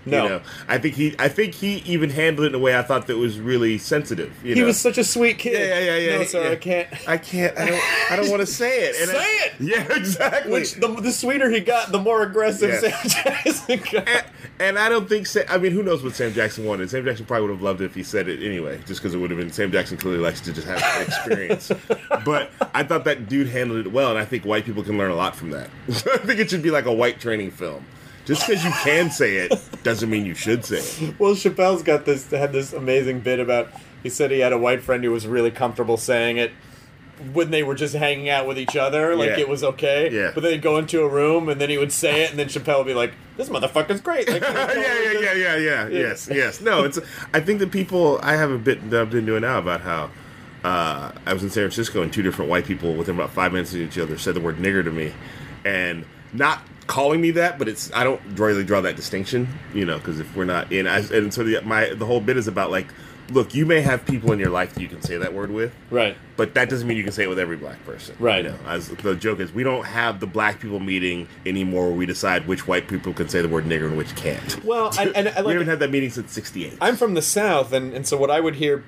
No. You know? I think he even handled it in a way I thought that was really sensitive. He was such a sweet kid. Yeah. No, sir, yeah. I can't. I don't want to say it. And Say it! Yeah, exactly. Which, the sweeter he got, the more aggressive Yeah. Sam Jackson got. And I don't think I mean, who knows what Sam Jackson wanted? Sam Jackson probably would have loved it if he said it anyway, just because it would have been Sam Jackson clearly likes to just have an experience. But I thought that dude handled it well, and I think white people can learn a lot from that. I think it should be like a white training film. Just because you can say it doesn't mean you should say it. Well, Chappelle's had this amazing bit about. He said he had a white friend who was really comfortable saying it when they were just hanging out with each other, like Yeah. it was okay. Yeah. But then he'd go into a room and then he would say it, and then Chappelle would be like, "This motherfucker's great." Like, Yeah. Yes. No, it's. I think that people. I have a bit that I've been doing now about how I was in San Francisco and two different white people within about 5 minutes of each other said the word nigger to me, and not calling me that, but it's. I don't really draw that distinction, because if we're not in, and so the whole bit is about like. Look, you may have people in your life that you can say that word with, Right. but that doesn't mean you can say it with every black person, Right. As the joke is, we don't have the black people meeting anymore where we decide which white people can say the word nigger and which can't. Well, and We haven't had that meeting since '68. I'm from the South, and so what I would hear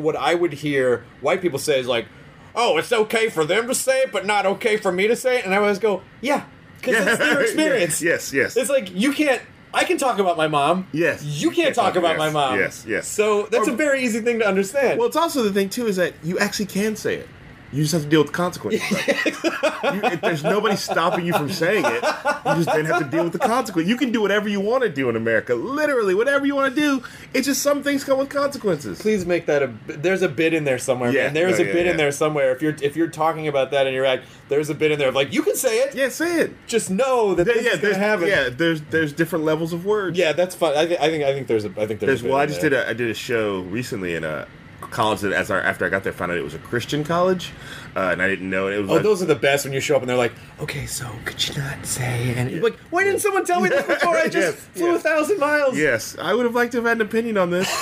white people say is like, "Oh, it's okay for them to say it, but not okay for me to say it," and I always go, "Yeah, because it's their experience." Yes. It's like you can't. I can talk about my mom. Yes. You can't talk about my mom. Yes. So that's a very easy thing to understand. Well, it's also the thing, too, is that you actually can say it. You just have to deal with the consequences. There's nobody stopping you from saying it. You just then have to deal with the consequences. You can do whatever you want to do in America. Literally, whatever you want to do. It's just some things come with consequences. Please make that there's a bit in there somewhere, Yeah, man. There's no, a bit yeah. in there somewhere. If you're talking about that in your act, there's a bit in there of like, you can say it. Yeah, say it. Just know that this is going to happen. Yeah, there's different levels of words. Yeah, that's fun. I think there's a bit Well, in I just there. I did a show recently in a college that after I got there, found out it was a Christian college, and I didn't know it. It was Those are the best when you show up and they're like, "Okay, so could you not say?" And you're like, "Why didn't someone tell me this before? I just flew 1,000 miles." Yes, I would have liked to have had an opinion on this.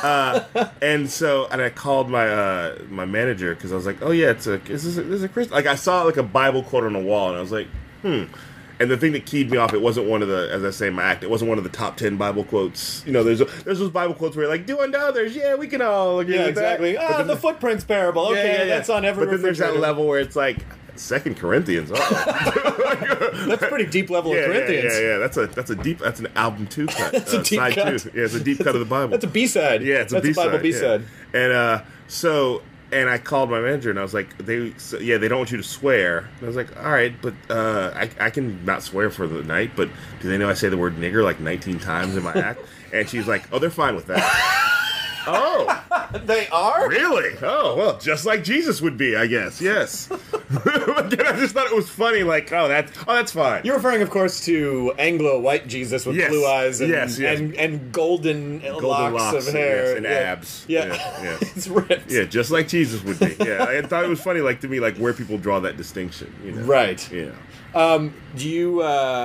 And I called my my manager because I was like, "Oh yeah, this is a Christian." Like I saw like a Bible quote on the wall, and I was like, And the thing that keyed me off, it wasn't one of the, as I say in my act, it wasn't one of the top 10 Bible quotes. There's those Bible quotes where you're like, do unto others, yeah, we can all agree with exactly. that. The footprints parable. Okay, that's on every. But then there's that refrigerator. level where it's like 2 Corinthians. That's a pretty deep level of Corinthians. Yeah. That's an album 2 cut. That's a deep side cut. 2. Yeah, it's a deep cut of the Bible. That's a B-side. Yeah, it's a That's B-side. Bible B-side. Yeah. And I called my manager and I was like, they don't want you to swear. And I was like, all right, but I can not swear for the night, but do they know I say the word nigger like 19 times in my act? And she's like, oh, they're fine with that. Oh, They are? really? Oh, well, just like Jesus would be, I guess. Yes. But then I just thought it was funny. Like, that's fine. You're referring, of course, to Anglo-white Jesus with Yes. blue eyes and Yes. and golden locks of hair. yes, and Yeah. abs. Yeah. Yeah. It's ripped. Yeah, just like Jesus would be. Yeah, I thought it was funny, like to me, like where people draw that distinction. Right. Yeah. Do you,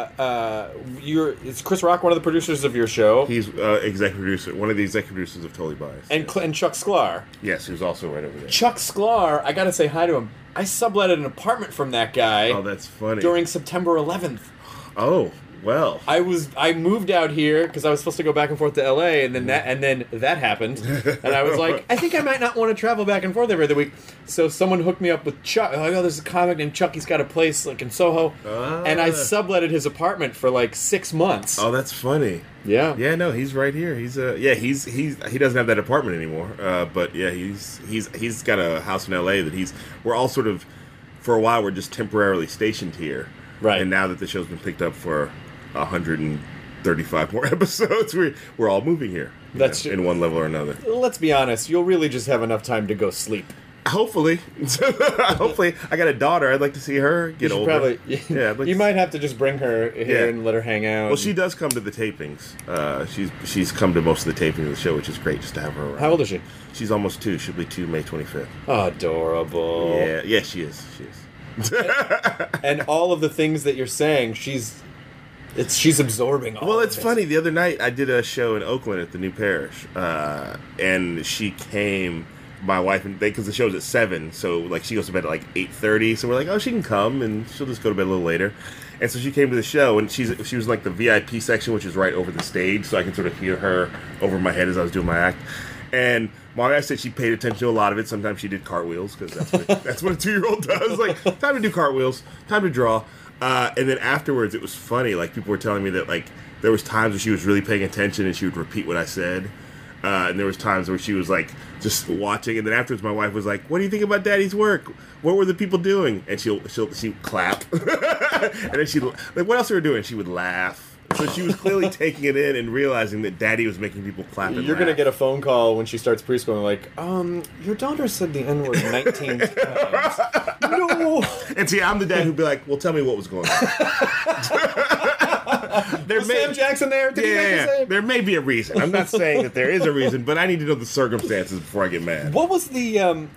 is Chris Rock one of the producers of your show? He's executive producer, one of the executive producers of Totally Biased. And Chuck Sklar. Yes, he was also right over there. Chuck Sklar, I gotta say hi to him. I subletted an apartment from that guy Oh, that's funny. during September 11th. Oh, well. I moved out here because I was supposed to go back and forth to LA, and then that happened, and I was like, I think I might not want to travel back and forth every other week. So someone hooked me up with Chuck. Like, oh, there's a comic named Chuck. He's got a place like in Soho, and I subletted his apartment for like 6 months. Oh, that's funny. Yeah. Yeah, no, he's right here. He doesn't have that apartment anymore. But yeah, he's got a house in LA that we're all sort of, for a while, we're just temporarily stationed here. Right. And now that the show's been picked up for 135 more episodes, we're all moving here. That's in one level or another. Let's be honest. You'll really just have enough time to go sleep. Hopefully. I got a daughter. I'd like to see her get older. Probably. Yeah, I'd like you to- might have to just bring her here Yeah. and let her hang out. Well, she does come to the tapings. She's come to most of the tapings of the show, which is great just to have her around. How old is she? She's almost 2. She'll be 2 May 25th. Adorable. Yeah, she is. And all of the things that you're saying, she's absorbing all Well, of it's it. funny. The other night, I did a show in Oakland at the New Parish, and she came. My wife and because the show's at 7, so like she goes to bed at like 8:30. So we're like, oh, she can come and she'll just go to bed a little later. And so she came to the show, and she was like the VIP section, which is right over the stage, so I can sort of hear her over my head as I was doing my act. And Maria said she paid attention to a lot of it. Sometimes she did cartwheels, because that's what a 2-year-old does. Like, time to do cartwheels, time to draw. And then afterwards, it was funny. Like, people were telling me that, like, there was times where she was really paying attention and she would repeat what I said. And there was times where she was, like, just watching. And then afterwards, my wife was like, what do you think about Daddy's work? What were the people doing? And she'd clap. And then she'd, like, what else are we doing? She would laugh. So she was clearly taking it in and realizing that Daddy was making people clap and You're laugh. going to get a phone call when she starts preschool and like, your daughter said the N-word 19 times. No! And see, I'm the dad who'd be like, well, tell me what was going on. Was Sam Jackson there? Did he make the same? There may be a reason. I'm not saying that there is a reason, but I need to know the circumstances before I get mad. What was the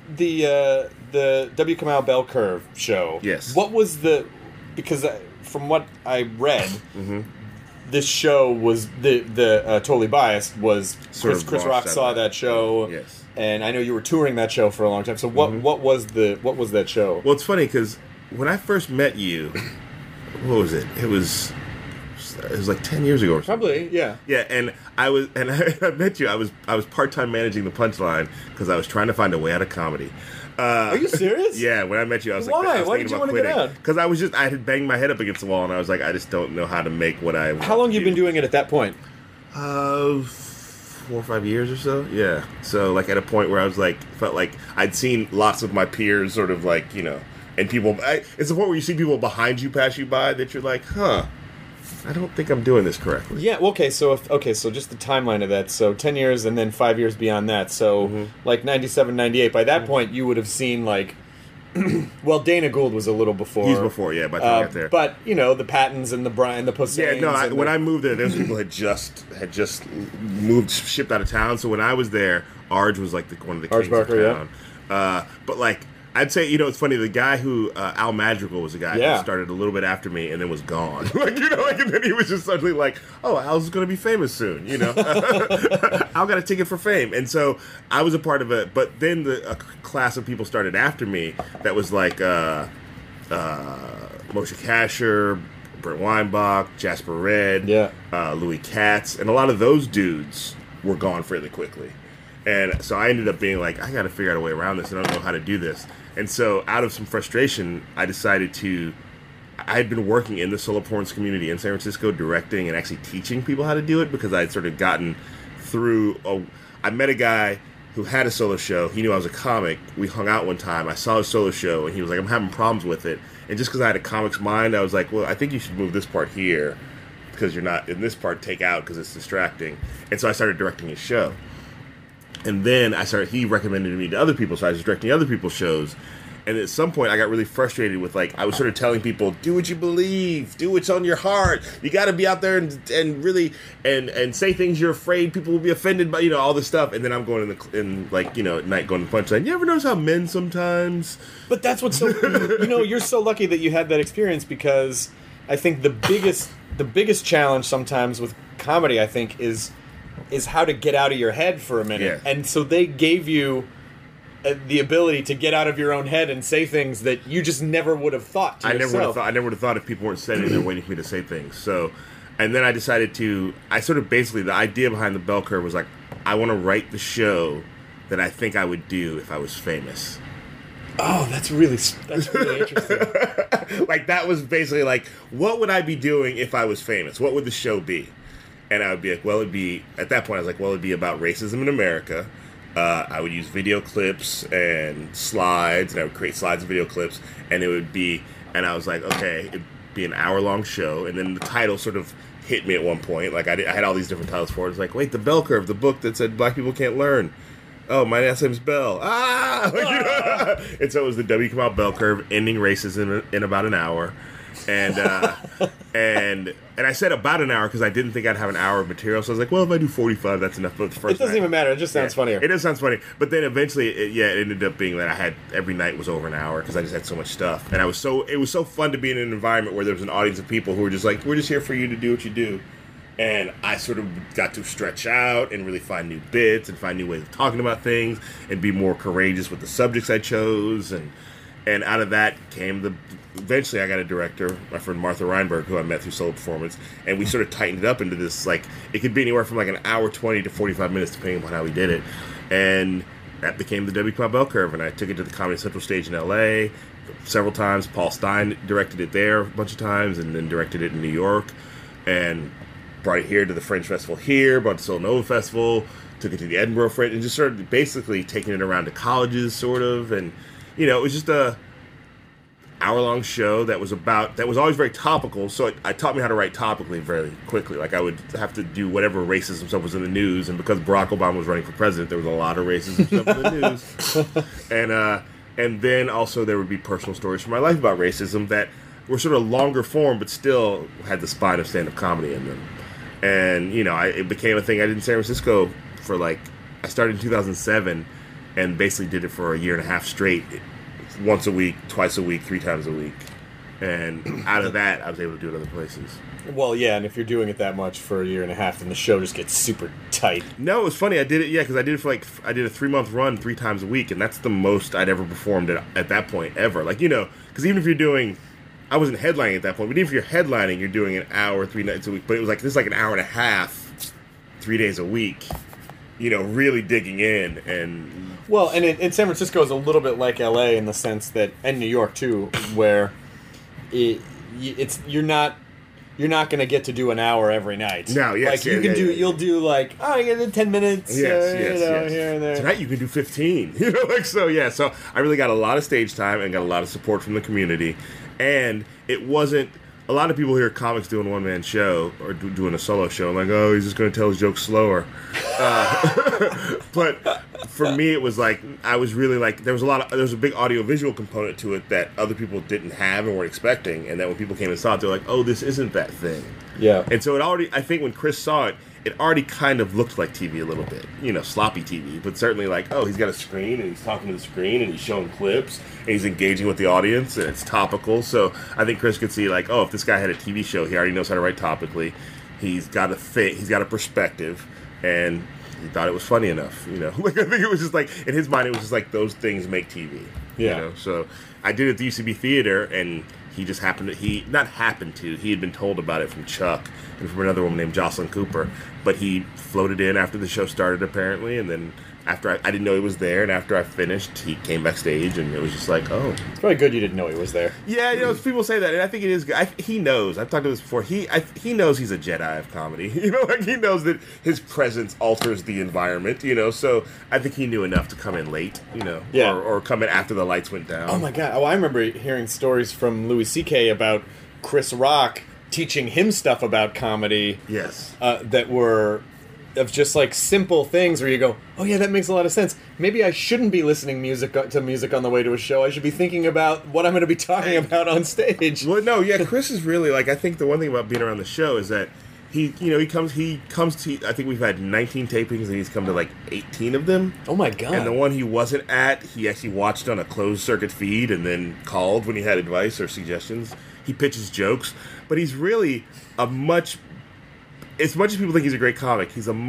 W. Kamau Bell Curve show? Yes. What was because from what I read, Mm-hmm. this show was Totally Biased was Sort of Chris launched Rock out saw of that. that show. Yes. And I know you were touring that show for a long time. So what was that show? Well, it's funny because when I first met you, what was it? It was like 10 years ago or something. Probably, yeah. Yeah, and I met you. I was part-time managing the Punchline because I was trying to find a way out of comedy. Are you serious? Yeah, when I met you, I was Why? like, I was Why thinking did you about want to get quitting. out? Because I had banged my head up against the wall, and I was like, I just don't know how to make what I want How long to you do. been doing it at that point? 4 or 5 years or so. Yeah. So like at a point where I was like, felt like I'd seen lots of my peers sort of like, you know, and people. It's the point where you see people behind you pass you by that you're like, huh. I don't think I'm doing this correctly. Yeah, okay, so just the timeline of that. So 10 years and then 5 years beyond that. So like 97, 98. By that point, you would have seen like, well, Dana Gould was a little before. He's before, yeah, by the time I got there. But, you know, the Pattons and the Brian, the Poseidons. Yeah, no, when I moved there, those people had just shipped out of town. So when I was there, Arj was like one of the Arj kings Barker, of town. But like, I'd say, you know, it's funny. The guy who Al Madrigal was the guy who started a little bit after me and then was gone. Like, you know, like, and then he was just suddenly like, "Oh, Al's going to be famous soon." You know, Al got a ticket for fame, and so I was a part of it. But then a class of people started after me that was like Moshe Kasher, Brent Weinbach, Jasper Red, Louis Katz, and a lot of those dudes were gone fairly quickly. And so I ended up being like, I got to figure out a way around this. I don't know how to do this. And so out of some frustration, I decided I had been working in the solo porns community in San Francisco, directing and actually teaching people how to do it because I had sort of gotten through. I met a guy who had a solo show. He knew I was a comic. We hung out one time. I saw his solo show, and he was like, I'm having problems with it. And just because I had a comic's mind, I was like, well, I think you should move this part here because you're not in this part, take out because it's distracting. And so I started directing his show. And then he recommended me to other people, so I was directing other people's shows. And at some point, I got really frustrated with, like, I was sort of telling people, do what you believe, do what's on your heart. You got to be out there and really, and say things you're afraid people will be offended by, you know, all this stuff. And then I'm going like, you know, at night going to Punchline. You ever notice how men sometimes... But that's what's so, you know, you're so lucky that you had that experience because I think the biggest challenge sometimes with comedy, I think, is how to get out of your head for a minute. Yeah. And so they gave you the ability to get out of your own head and say things that you just never would have thought to yourself. I never would have thought if people weren't sitting there waiting for me to say things. So, and then I decided the idea behind the Bell Curve was like, I want to write the show that I think I would do if I was famous. Oh, that's really interesting. Like, that was basically like, what would I be doing if I was famous? What would the show be? And I would be like, well, at that point, I was like, well, it'd be about racism in America. I would use video clips and slides, and I would create slides and video clips, and I was like, okay, it'd be an hour-long show, and then the title sort of hit me at one point. Like, I had all these different titles for it. It's like, wait, The Bell Curve, the book that said black people can't learn. Oh, my last name's Bell. Ah! Like, you know? And so it was the W. Kamau Bell Curve, ending racism in about an hour. And and I said about an hour because I didn't think I'd have an hour of material. So I was like, well, if I do 45, that's enough for the first It doesn't night. even matter. It just sounds funnier. It does sound funny. But then eventually, it ended up being that every night was over an hour because I just had so much stuff. And it was so fun to be in an environment where there was an audience of people who were just like, we're just here for you to do what you do. And I sort of got to stretch out and really find new bits and find new ways of talking about things and be more courageous with the subjects I chose. And out of that came eventually I got a director, my friend Martha Reinberg, who I met through Solo Performance, and we sort of tightened it up into this, like, it could be anywhere from like an hour 20 to 45 minutes depending on how we did it. And that became the W. Cloud Bell Curve, and I took it to the Comedy Central stage in LA several times. Paul Stein directed it there a bunch of times, and then directed it in New York, and brought it here to the Fringe Festival here, brought it to Soul Nova Festival, took it to the Edinburgh Fringe, and just started basically taking it around to colleges, sort of, and, you know, it was just a hour-long show that was always very topical, so it taught me how to write topically very quickly. Like, I would have to do whatever racism stuff was in the news, and because Barack Obama was running for president, there was a lot of racism stuff in the news. And then also there would be personal stories from my life about racism that were sort of longer form, but still had the spine of stand-up comedy in them. And, you know, it became a thing I did in San Francisco for, like, I started in 2007 and basically did it for a year and a half straight, once a week, twice a week, 3 times a week. And out of that, I was able to do it other places. Well, yeah, and if you're doing it that much for a year and a half, then the show just gets super tight. No, it was funny. I did it, because I did it for, like, I did a 3-month run 3 times a week, and that's the most I'd ever performed at that point, ever. Like, you know, because even if you're doing, I wasn't headlining at that point, but even if you're headlining, you're doing an hour, 3 nights a week. But it was like, this is like an hour and a half, 3 days a week, you know, really digging in. And well, and in San Francisco is a little bit like LA in the sense that, and New York too, where you're not going to get to do an hour every night. No, yes, like you'll do like, oh, you get 10 minutes, yes. here and there. Tonight you can do 15, you know, like, so yeah. So I really got a lot of stage time and got a lot of support from the community, and it wasn't. A lot of people hear comics doing a one-man show or doing a solo show. I'm like, oh, he's just going to tell his jokes slower. But for me, it was like, I was really like, there was a big audio-visual component to it that other people didn't have and weren't expecting. And that when people came and saw it, they're like, oh, this isn't that thing. Yeah. And so I think when Chris saw it, it already kind of looked like TV a little bit, you know, sloppy TV, but certainly like, oh, he's got a screen and he's talking to the screen and he's showing clips and he's engaging with the audience and it's topical. So I think Chris could see like, oh, if this guy had a TV show, he already knows how to write topically. He's got a perspective, and he thought it was funny enough, you know. Like, I think it was just like, in his mind, it was just like, those things make TV, you know. So I did it at the UCB Theater, and he just he had been told about it from Chuck and from another woman named Jocelyn Cooper, but he floated in after the show started, apparently, and then after I didn't know he was there, and after I finished, he came backstage, and it was just like, oh. It's probably good you didn't know he was there. Yeah, you know, people say that, and I think it is good. He knows. I've talked to this before. He knows he's a Jedi of comedy. You know, like, he knows that his presence alters the environment, you know, so I think he knew enough to come in late, you know, or come in after the lights went down. Oh, my God. Oh, I remember hearing stories from Louis C.K. about Chris Rock teaching him stuff about comedy. Yes. That were of just like simple things where you go, oh yeah, that makes a lot of sense. Maybe I shouldn't be listening to music on the way to a show. I should be thinking about what I'm going to be talking about on stage. Well, no, yeah, Chris is really like, I think the one thing about being around the show is that he comes to, I think we've had 19 tapings and he's come to like 18 of them. Oh my God. And the one he wasn't at, he actually watched on a closed circuit feed and then called when he had advice or suggestions. He pitches jokes, but he's really as much as people think he's a great comic, he's got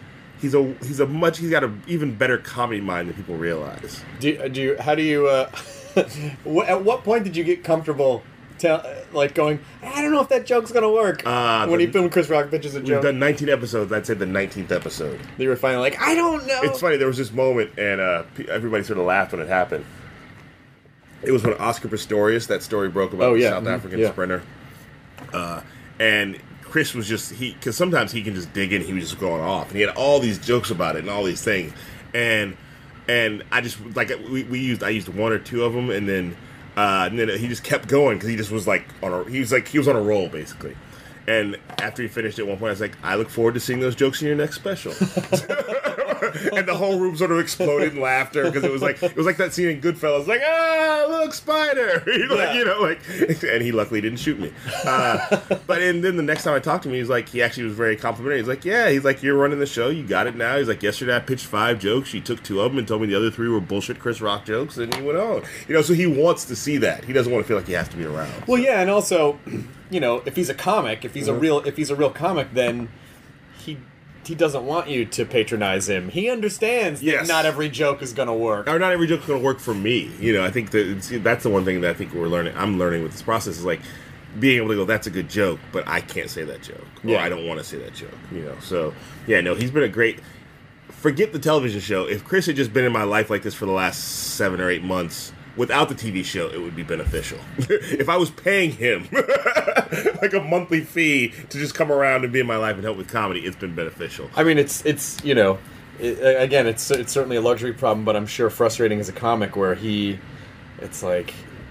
an even better comedy mind than people realize. At what point did you get comfortable going, I don't know if that joke's gonna work, when he filmed Chris Rock pitches a joke? We've done 19 episodes, I'd say the 19th episode. They were finally like, I don't know. It's funny, there was this moment, and everybody sort of laughed when it happened. It was when Oscar Pistorius, that story broke about the South African sprinter. And Chris was just, because sometimes he can just dig in, he was just going off. And he had all these jokes about it and all these things. And I just, like, I used 1 or 2 of them, and then he just kept going because he just was like, he was on a roll, basically. And after he finished at one point, I was like, I look forward to seeing those jokes in your next special. And the whole room sort of exploded in laughter because it was like that scene in Goodfellas, like, look, spider, and he luckily didn't shoot me. And then the next time I talked to him, he actually was very complimentary. He's like, yeah, you're running the show, you got it now. He's like, yesterday I pitched 5 jokes, you took 2 of them and told me the other 3 were bullshit Chris Rock jokes, and he went on. So he wants to see that. He doesn't want to feel like he has to be around. Well, yeah, and also, if he's a comic, if he's a real comic, then he doesn't want you to patronize him. He understands that Yes. not every joke is going to work. Or not every joke's going to work for me. You know, I think that's the one thing that I think I'm learning with this process is like being able to go, that's a good joke, but I can't say that joke. Or Yeah. I don't want to say that joke. You know, so yeah, no, he's been a great. Forget the television show. If Chris had just been in my life like this for the last 7 or 8 months without the TV show, it would be beneficial. If I was paying him like a monthly fee to just come around and be in my life and help with comedy, it's been beneficial. I mean, it's again, it's certainly a luxury problem, but I'm sure frustrating as a comic where it's like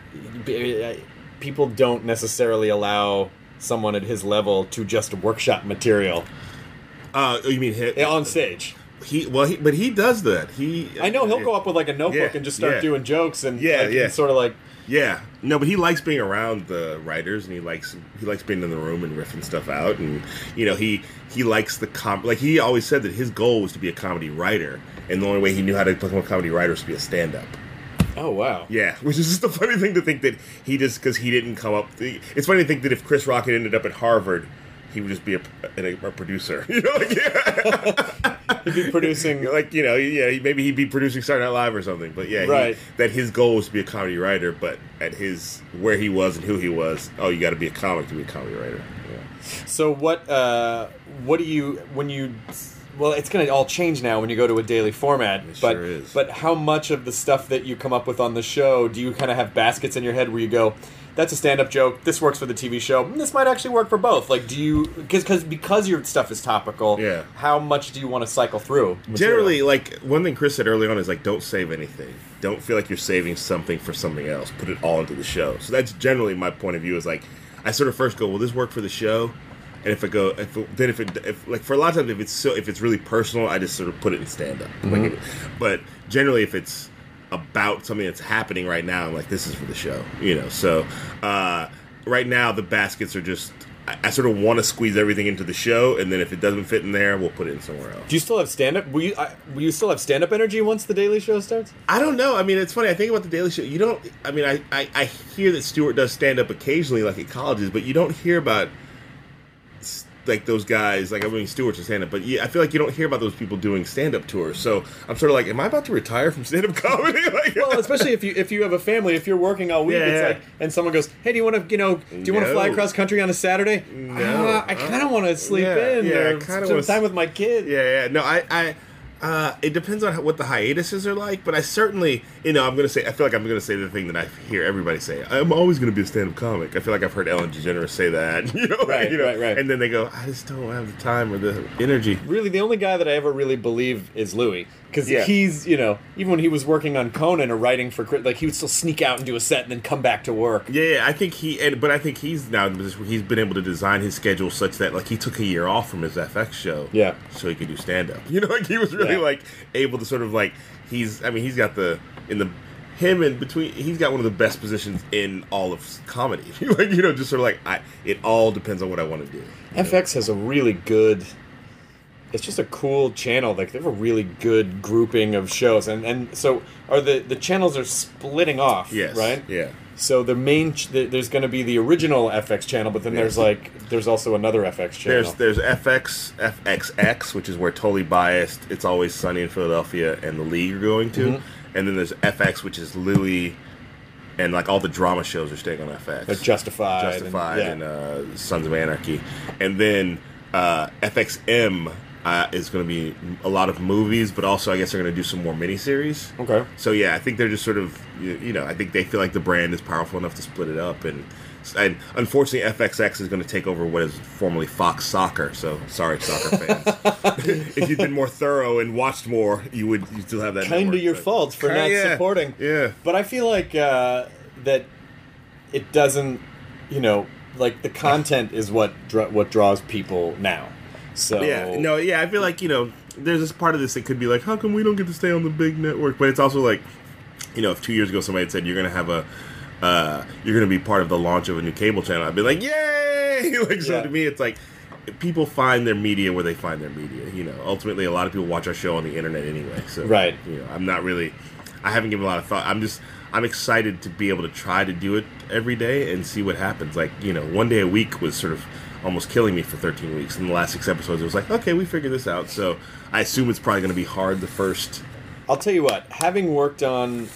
people don't necessarily allow someone at his level to just workshop material You mean on stage. But he does that. I know he'll go up with like a notebook Yeah, and just start yeah. doing jokes and Yeah, like, yeah. sort of like Yeah, no, but he likes being around the writers, and he likes being in the room and riffing stuff out, and you know he likes the like he always said that his goal was to be a comedy writer, and the only way he knew how to become a comedy writer was to be a stand-up. oh wow. Yeah, which is just a funny thing to think that he just because he didn't come up. It's funny to think that if Chris Rock had ended up at Harvard, he would just be a producer. You know, like yeah. He'd be producing like, you know, yeah, maybe he'd be producing Saturday Night Live or something. But yeah, Right. that his goal was to be a comedy writer. But at where he was and who he was, you got to be a comic to be a comedy writer. Yeah. So what do you when you? Well, it's going to all change now when you go to a daily format. It but sure is. but how much of the stuff that you come up with on the show do you kind of have baskets in your head where you go, that's a stand-up joke. This works for the TV show. This might actually work for both. Like, do you because your stuff is topical? Yeah. How much do you want to cycle through? material? Generally, like, one thing Chris said early on is, like, don't save anything. Don't feel like you're saving something for something else. Put it all into the show. So that's generally my point of view is, like, I sort of first go, will this work for the show? And if for a lot of times, if it's really personal, I just sort of put it in stand-up. Like, but generally, if it's about something that's happening right now, I'm like, this is for the show, you know. So right now, the baskets are just. I sort of want to squeeze everything into the show, and then if it doesn't fit in there, we'll put it in somewhere else. Do you still have stand-up? Will you still have stand-up energy once the Daily Show starts? I don't know. I mean, it's funny. I think about the Daily Show. You don't. I mean, I hear that Stewart does stand-up occasionally, like at colleges, but you don't hear about like those guys. Like, I mean, Stewart's a stand-up, but I feel like you don't hear about those people doing stand-up tours. So I'm sort of like, am I about to retire from stand-up comedy? Like, Well, especially if you have a family, if you're working all week, Yeah, it's yeah. like, and someone goes, "Hey, do you want to, want to fly No. across country on a Saturday?" No. I kind of want to sleep Yeah, in yeah, I or kinda spend wanna time with my kid. Yeah. No, it depends on what the hiatuses are like, but I certainly, I feel like I'm going to say the thing that I hear everybody say. I'm always going to be a stand-up comic. I feel like I've heard Ellen DeGeneres say that, Right. And then they go, I just don't have the time or the energy. Really, the only guy that I ever really believe is Louis, because Yeah. he's, even when he was working on Conan or writing for, like, he would still sneak out and do a set and then come back to work. Yeah, I think but I think he's now in a position where he's been able to design his schedule such that, like, he took a year off from his FX show, Yeah. so he could do stand up. Like, he was really Yeah. like able to sort of like he's got he's got one of the best positions in all of comedy. Like, just sort of like it all depends on what I want to do. FX has a really good. It's just a cool channel. Like, they have a really good grouping of shows, and so are the channels are splitting off. Yes. Right. Yeah. So the main there's going to be the original FX channel, but then there's also another FX channel. There's FXX, which is where Totally Biased, It's Always Sunny in Philadelphia, and The League are going to, and then there's FX, which is Louis, and like all the drama shows are staying on FX. Like Justified and Sons of Anarchy, and then FXM. Is going to be a lot of movies, but also I guess they're going to do some more miniseries. Okay. So yeah, I think they're just sort of, I think they feel like the brand is powerful enough to split it up, and unfortunately FXX is going to take over what is formerly Fox Soccer. So sorry, soccer fans. If you'd been more thorough and watched more, you still have that. Kind of network, your but- fault for not supporting. Yeah. But I feel like that it doesn't, like the content is what draws people now. So I feel like there's this part of this that could be like, how come we don't get to stay on the big network? But it's also like, if 2 years ago somebody had said you're gonna be part of the launch of a new cable channel, I'd be like, yay! To me, it's like people find their media where they find their media. Ultimately, a lot of people watch our show on the internet anyway. So right. I haven't given a lot of thought. I'm excited to be able to try to do it every day and see what happens. Like, one day a week was sort of almost killing me for 13 weeks. In the last 6 episodes, it was like, okay, we figured this out. So I assume it's probably going to be hard the first. I'll tell you what, having worked on,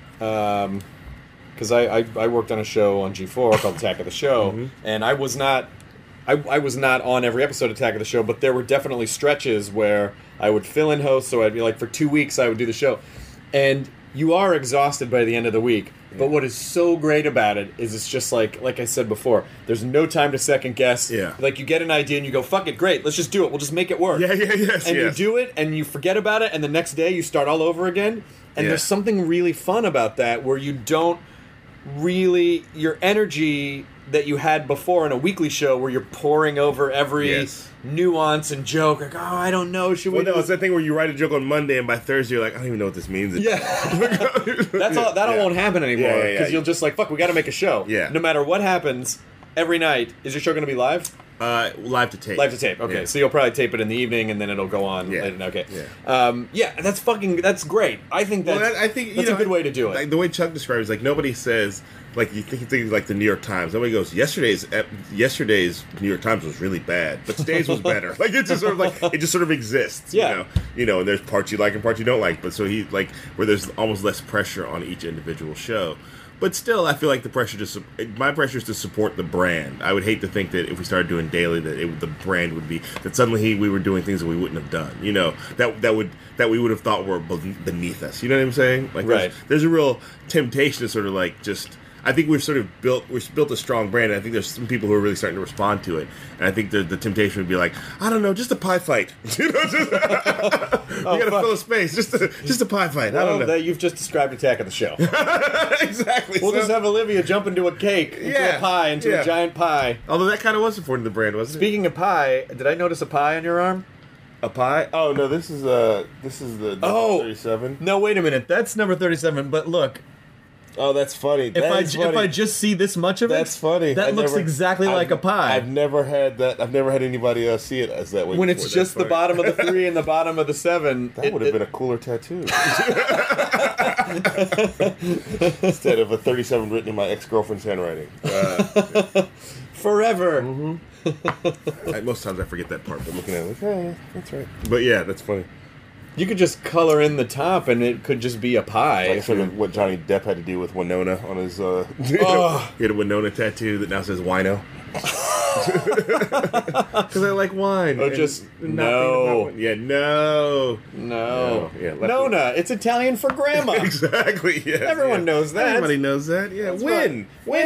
because I worked on a show on G4 called Attack of the Show, and I was not on every episode of Attack of the Show, but there were definitely stretches where I would fill in host, so I'd be like, for 2 weeks I would do the show. And you are exhausted by the end of the week, but what is so great about it is it's just like I said before, there's no time to second guess. Yeah. Like, you get an idea and you go, fuck it, great, let's just do it, we'll just make it work. Yes. And you do it, and you forget about it, and the next day you start all over again. And there's something really fun about that, where you don't really, your energy that you had before in a weekly show, where you're poring over every nuance and joke, like, oh, I don't know, should we? Well, no, it's that thing where you write a joke on Monday, and by Thursday you're like, I don't even know what this means. Yeah, that's all. That won't happen anymore, because you'll just like, fuck, we got to make a show. Yeah. No matter what happens, every night. Is your show going to be live? Live to tape. Live to tape. Okay, so you'll probably tape it in the evening, and then it'll go on. Yeah. Okay. Yeah. That's great. I think that's a good way to do it. Like, the way Chuck describes it, like, nobody says, like, you think like the New York Times. Nobody goes, yesterday's New York Times was really bad, but today's was better. Like, it just sort of exists. Yeah. You know, and there's parts you like and parts you don't like. But so he, like, where there's almost less pressure on each individual show. But still, I feel like my pressure is to support the brand. I would hate to think that if we started doing daily, that the brand would be that suddenly we were doing things that we wouldn't have done. You know, that we would have thought were beneath us. You know what I'm saying? Like, right. There's a real temptation to sort of like just. I think we've built a strong brand, and I think there's some people who are really starting to respond to it. And I think the temptation would be like, I don't know, just a pie fight. You know, you gotta fill a space, just a pie fight. I don't know. You've just described Attack of the Show. Exactly. We'll just have Olivia jump into a cake, into a pie, into a giant pie. Although that kind of was supporting the brand, wasn't it? Speaking of pie, did I notice a pie on your arm? A pie? Oh no, this is the number 37. No, wait a minute. That's number 37. But look. Oh, that's funny. If I just see this much of it, that's funny. That looks exactly like a pie. I've never had that. I've never had anybody else see it as that way. When before. it's just the bottom of the 3 and the bottom of the 7, that would have been a cooler tattoo. Instead of a 37 written in my ex-girlfriend's handwriting. Forever. Mm-hmm. Most times I forget that part, but looking at it, like, oh, that's right. But yeah, that's funny. You could just color in the top, and it could just be a pie. Like sort of what Johnny Depp had to do with Winona on his. He had a Winona tattoo that now says Wino. Because I like wine. Oh, just no. Yeah, no. Yeah, Nona. It's Italian for grandma. Exactly. Yeah. Everyone knows that. Everybody knows that. Yeah. Win.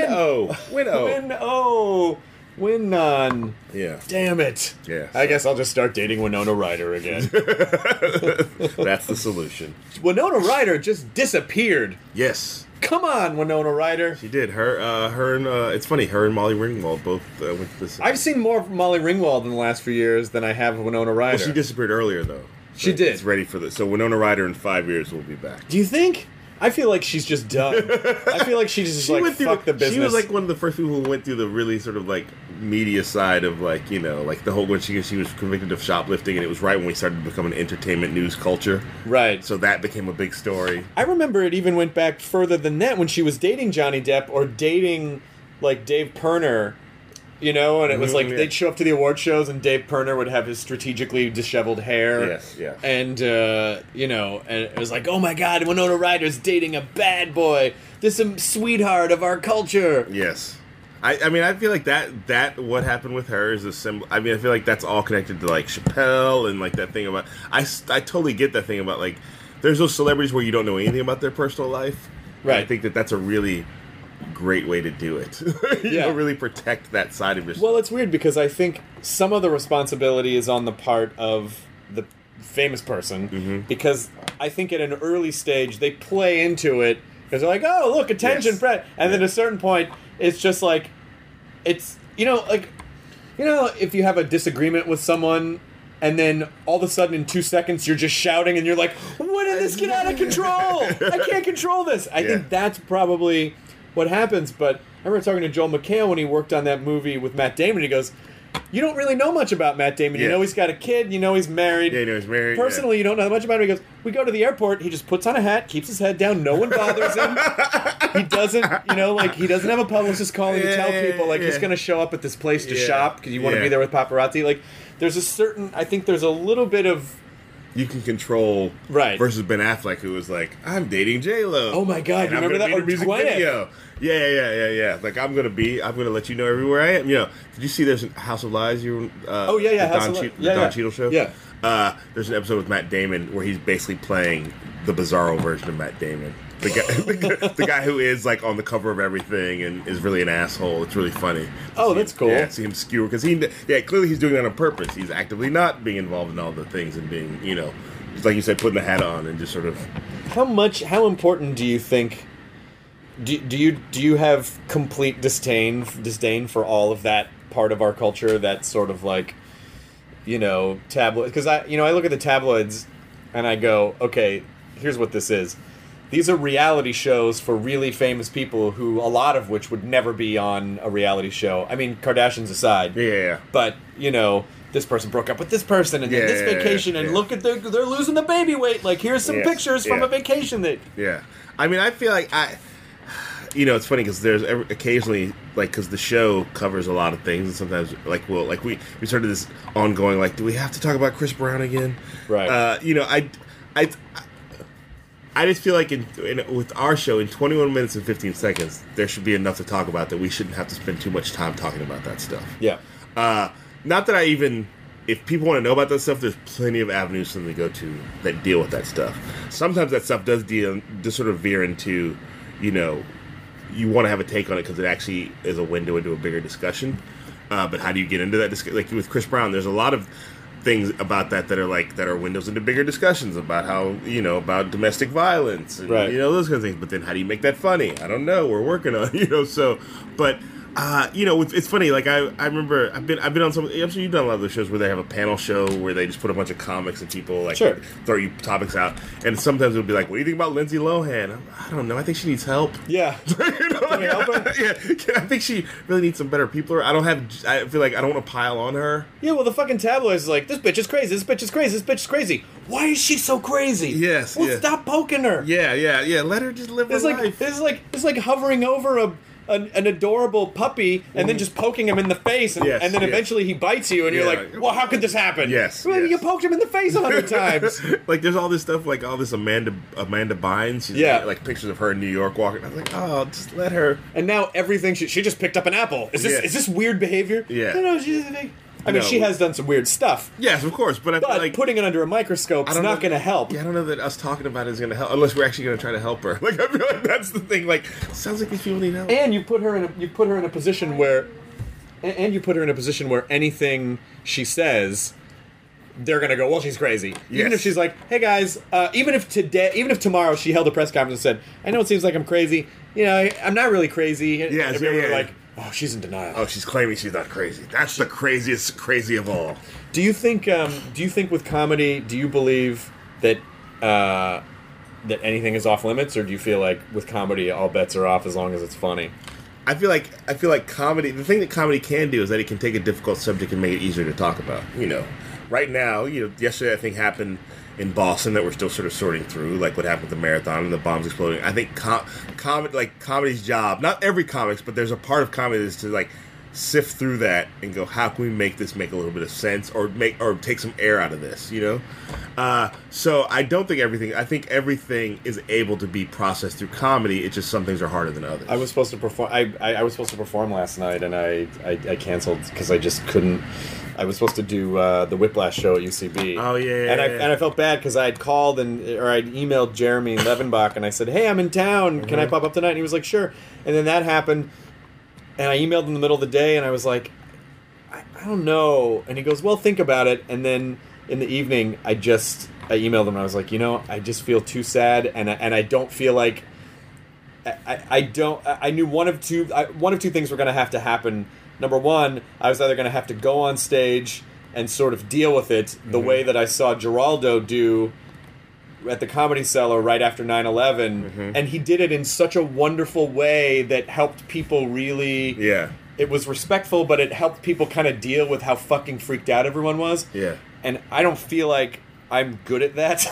Win none. Yeah. Damn it. Yeah. I guess I'll just start dating Winona Ryder again. That's the solution. Winona Ryder just disappeared. Yes. Come on, Winona Ryder. She did. Her and it's funny. Her and Molly Ringwald both went to this. I've seen more of Molly Ringwald in the last few years than I have of Winona Ryder. Well, she disappeared earlier though. So she did. It's ready for this. So Winona Ryder in 5 years will be back. Do you think? I feel like she's just done. I feel like she just fuck the business. She was like one of the first people who went through the really sort of like media side of like, you know, like the whole when she was convicted of shoplifting, and it was right when we started to become an entertainment news culture. Right. So that became a big story. I remember it even went back further than that when she was dating Johnny Depp or dating like Dave Pirner. You know, and it was like they'd show up to the award shows, and Dave Pirner would have his strategically disheveled hair. Yes, yeah. And, you know, and it was like, oh my God, Winona Ryder's dating a bad boy. This is a sweetheart of our culture. Yes. I mean, I feel like that what happened with her is a symbol. I mean, I feel like that's all connected to, like, Chappelle and, like, that thing about... I totally get that thing about, like, there's those celebrities where you don't know anything about their personal life. Right. I think that's a really... great way to do it. You know, really protect that side of yourself. Well, it's weird because I think some of the responsibility is on the part of the famous person because I think at an early stage they play into it because they're like, oh, look, attention, Fred. And then at a certain point it's just like, it's, you know, if you have a disagreement with someone and then all of a sudden in 2 seconds you're just shouting and you're like, when did this get out of control? I can't control this. I think that's probably what happens. But I remember talking to Joel McHale when he worked on that movie with Matt Damon. He goes, you don't really know much about Matt Damon. You Yeah. know he's got a kid. You know he's married. Yeah, you know he's married. Personally, you don't know much about him. He goes, we go to the airport. He just puts on a hat, keeps his head down. No one bothers him. He doesn't, he doesn't have a publicist calling to tell people, he's going to show up at this place to shop because you want to be there with paparazzi. Like, there's a certain, I think there's a little bit of... You can control Right. versus Ben Affleck, who was like, "I'm dating J-Lo." Oh my God, and you I'm remember gonna that? be in a Or music Gwyneth. video. Yeah. Like I'm gonna let you know everywhere I am. Did you see there's a House of Lies? Yeah, the House Don of Lies. the Yeah, Don yeah. Cheadle show. Yeah. There's an episode with Matt Damon where he's basically playing the Bizarro version of Matt Damon. The guy, the guy who is like on the cover of everything and is really an asshole. It's really funny. Oh, that's cool. Yeah, see him skewer because clearly he's doing that on purpose. He's actively not being involved in all the things and being, just like you said, putting the hat on and just sort of. How important do you think? Do you have complete disdain for all of that part of our culture? That sort of tabloid. Because I look at the tabloids and I go, okay, here's what this is. These are reality shows for really famous people who, a lot of which would never be on a reality show. I mean, Kardashians aside. Yeah. But, this person broke up with this person and then this vacation and look at they're losing the baby weight. Like, here's some pictures from a vacation that... Yeah. I mean, I feel like it's funny because there's occasionally, because the show covers a lot of things and sometimes, we started this ongoing, do we have to talk about Chris Brown again? Right. I just feel like with our show, in 21 minutes and 15 seconds, there should be enough to talk about that we shouldn't have to spend too much time talking about that stuff. Yeah. Not that if people want to know about that stuff, there's plenty of avenues for them to go to that deal with that stuff. Sometimes that stuff does sort of veer into, you want to have a take on it because it actually is a window into a bigger discussion. But how do you get into that discussion? Like with Chris Brown, there's a lot of things about that are windows into bigger discussions about how about domestic violence and right. Those kind of things. But then how do you make that funny? I don't know. We're working on but it's funny. Like I remember I've been on some. I'm sure you've done a lot of those shows where they have a panel show where they just put a bunch of comics and people sure. throw you topics out, and sometimes it'll be like, "What do you think about Lindsay Lohan?" I don't know. I think she needs help. Yeah. Can we help her? Yeah. I think she really needs some better people. I feel like I don't want to pile on her. Yeah. Well, the fucking tabloids is like, this bitch is crazy. This bitch is crazy. This bitch is crazy. Why is she so crazy? Yes. Well, stop poking her. Yeah. Let her just live her life. It's like hovering over an adorable puppy and then just poking him in the face and then eventually he bites you and you're like, well, how could this happen? Yes. Well, you poked him in the face 100 times. Like there's all this stuff, like all this Amanda Bynes. She's like pictures of her in New York walking. I was like, oh, just let her. And now everything she just picked up an apple. Is this weird behavior? Yeah. No, she has done some weird stuff. Yes, of course, but I feel like putting it under a microscope is not going to help. Yeah, I don't know that us talking about it is going to help unless we're actually going to try to help her. Like I feel like that's the thing. Like sounds like these people need help. And you put her in a position where anything she says, they're going to go, well, she's crazy. Yes. Even if she's like, hey guys, even if tomorrow she held a press conference and said, I know it seems like I'm crazy. I'm not really crazy. Yes, everyone like, oh, she's in denial. Oh, she's claiming she's not crazy. That's the craziest crazy of all. Do you think with comedy, do you believe that that anything is off limits, or do you feel like with comedy all bets are off as long as it's funny? I feel like comedy. The thing that comedy can do is that it can take a difficult subject and make it easier to talk about. Right now, yesterday I think happened in Boston that we're still sort of sorting through, like what happened with the marathon and the bombs exploding. I think comedy's job, not every comics, but there's a part of comedy that is to like sift through that and go, how can we make this make a little bit of sense or take some air out of this, So I don't think everything. I think everything is able to be processed through comedy. It's just some things are harder than others. I was supposed to perform. I was supposed to perform last night, and I canceled because I just couldn't. I was supposed to do the Whiplash show at UCB. Oh yeah, and I felt bad because I had called or I'd emailed Jeremy Levenbach and I said, hey, I'm in town. Can I pop up tonight? And he was like, sure. And then that happened, and I emailed in the middle of the day, and I was like, I don't know. And he goes, well, think about it. And then in the evening, I emailed him and I was like, I just feel too sad, and I don't feel like I knew one of two things were going to have to happen. Number one, I was either going to have to go on stage and sort of deal with it the way that I saw Geraldo do at the Comedy Cellar right after 9/11, and he did it in such a wonderful way that helped people really it was respectful, but it helped people kind of deal with how fucking freaked out everyone was. Yeah. And I don't feel like I'm good at that.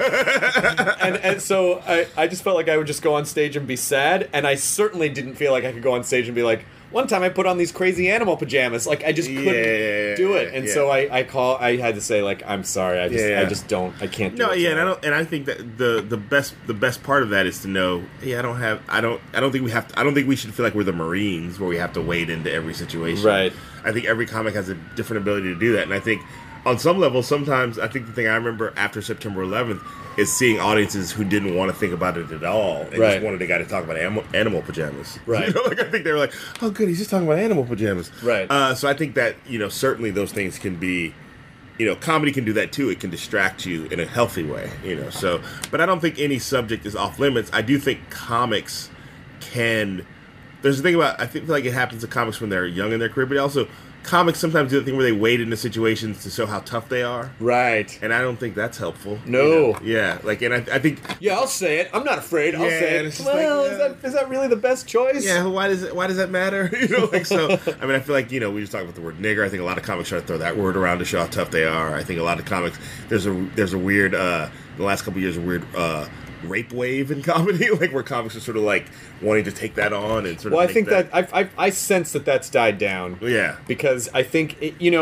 and so I just felt like I would just go on stage and be sad, and I certainly didn't feel like I could go on stage and be like, one time I put on these crazy animal pajamas. Like, I just couldn't do it. And so I had to say, like, I'm sorry. I just can't do it. No, yeah, and I think that the best part of that is to know, I don't think we should feel like we're the Marines where we have to wade into every situation. Right. I think every comic has a different ability to do that, and I think on some level, sometimes I think the thing I remember after September 11th is seeing audiences who didn't want to think about it at all and just wanted a guy to talk about animal pajamas. Right. You know, like, I think they were like, oh, good, he's just talking about animal pajamas. Right. So I think that, certainly those things can be, comedy can do that too. It can distract you in a healthy way, So, but I don't think any subject is off limits. I do think comics can. There's a thing about, I feel like it happens to comics when they're young in their career, but also comics sometimes do the thing where they wade into situations to show how tough they are. Right. And I don't think that's helpful. No. Yeah. Like, and I think. Yeah, I'll say it. I'm not afraid. I'll say it. It's Well, is that really the best choice? Yeah. Why does that matter? So, I mean, I feel like, we just talked about the word nigger. I think a lot of comics try to throw that word around to show how tough they are. I think a lot of comics, there's a weird, the last couple of years, a weird, rape wave in comedy, like where comics are sort of like wanting to take that on and sort of. Well, I think that I sense that's died down. Yeah, because I think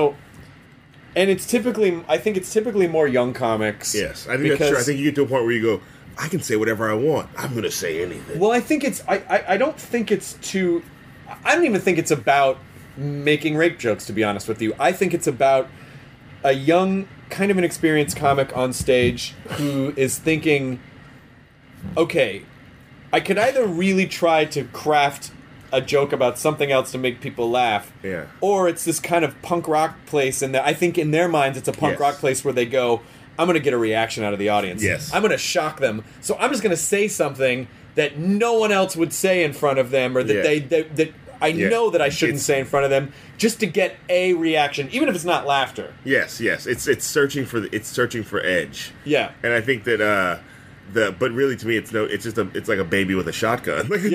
and it's typically more young comics. Yes, I think that's true. I think you get to a point where you go, I can say whatever I want. I'm going to say anything. Well, I think it's I don't think it's too. I don't even think it's about making rape jokes. To be honest with you, I think it's about a young, kind of an experienced comic on stage who is thinking, okay, I could either really try to craft a joke about something else to make people laugh, or it's this kind of punk rock place, and I think in their minds it's a punk rock place where they go, I'm going to get a reaction out of the audience. Yes. I'm going to shock them, so I'm just going to say something that no one else would say in front of them, or that I know that I shouldn't say in front of them, just to get a reaction, even if it's not laughter. Yes, it's searching for edge. Yeah, and I think that. But really, to me, it's like a baby with a shotgun. Like,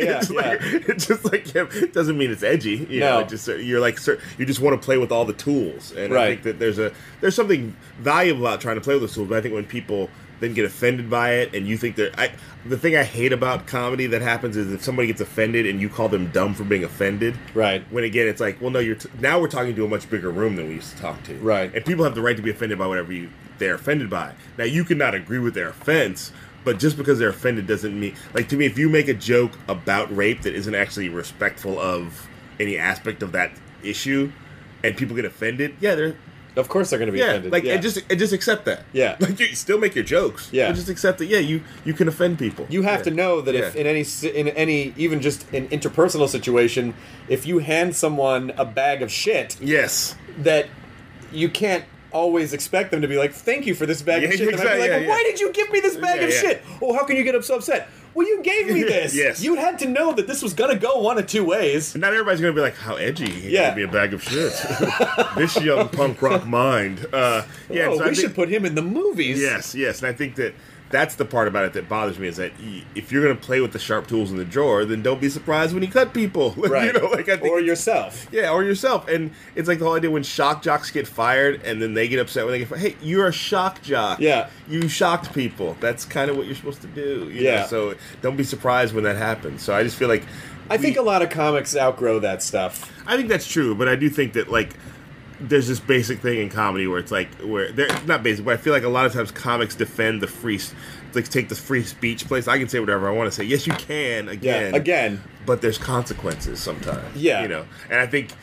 it doesn't mean it's edgy. You know, it just you just want to play with all the tools, and I think that there's something valuable about trying to play with those tools. But I think when people then get offended by it, and you think the thing I hate about comedy that happens is if somebody gets offended and you call them dumb for being offended. Right. When again, it's like, well, no, now we're talking to a much bigger room than we used to talk to. Right. And people have the right to be offended by whatever they're offended by. Now, you cannot agree with their offense, but just because they're offended doesn't mean... Like, to me, if you make a joke about rape that isn't actually respectful of any aspect of that issue, and people get offended, they're... Of course they're going to be offended. And just accept that. Yeah. Like, you still make your jokes. Yeah. But just accept that, you can offend people. You have to know that if in any, even just an interpersonal situation, if you hand someone a bag of shit... Yes. That you can't always expect them to be like, thank you for this bag of shit. Exactly, and I'd be like, why did you give me this bag of shit? Oh, how can you get so upset? Well, you gave me this. Yes. You had to know that this was going to go one of two ways. And not everybody's going to be like, how edgy. He gave me a bag of shit. This young punk rock mind. We should put him in the movies. Yes. And I think that's the part about it that bothers me, is that if you're going to play with the sharp tools in the drawer, then don't be surprised when you cut people. Right. I think, or yourself. Yeah, or yourself. And it's like the whole idea when shock jocks get fired and then they get upset when they get fired. Hey, you're a shock jock. Yeah. You shocked people. That's kind of what you're supposed to do. You know? So don't be surprised when that happens. So I just feel like... I think a lot of comics outgrow that stuff. I think that's true, but I do think that, like... There's this basic thing in comedy where it's like, where they're not basic, but I feel like a lot of times comics defend the free, like take the free speech place. I can say whatever I want to say. Yes, you can again, but there's consequences sometimes. Yeah, and I think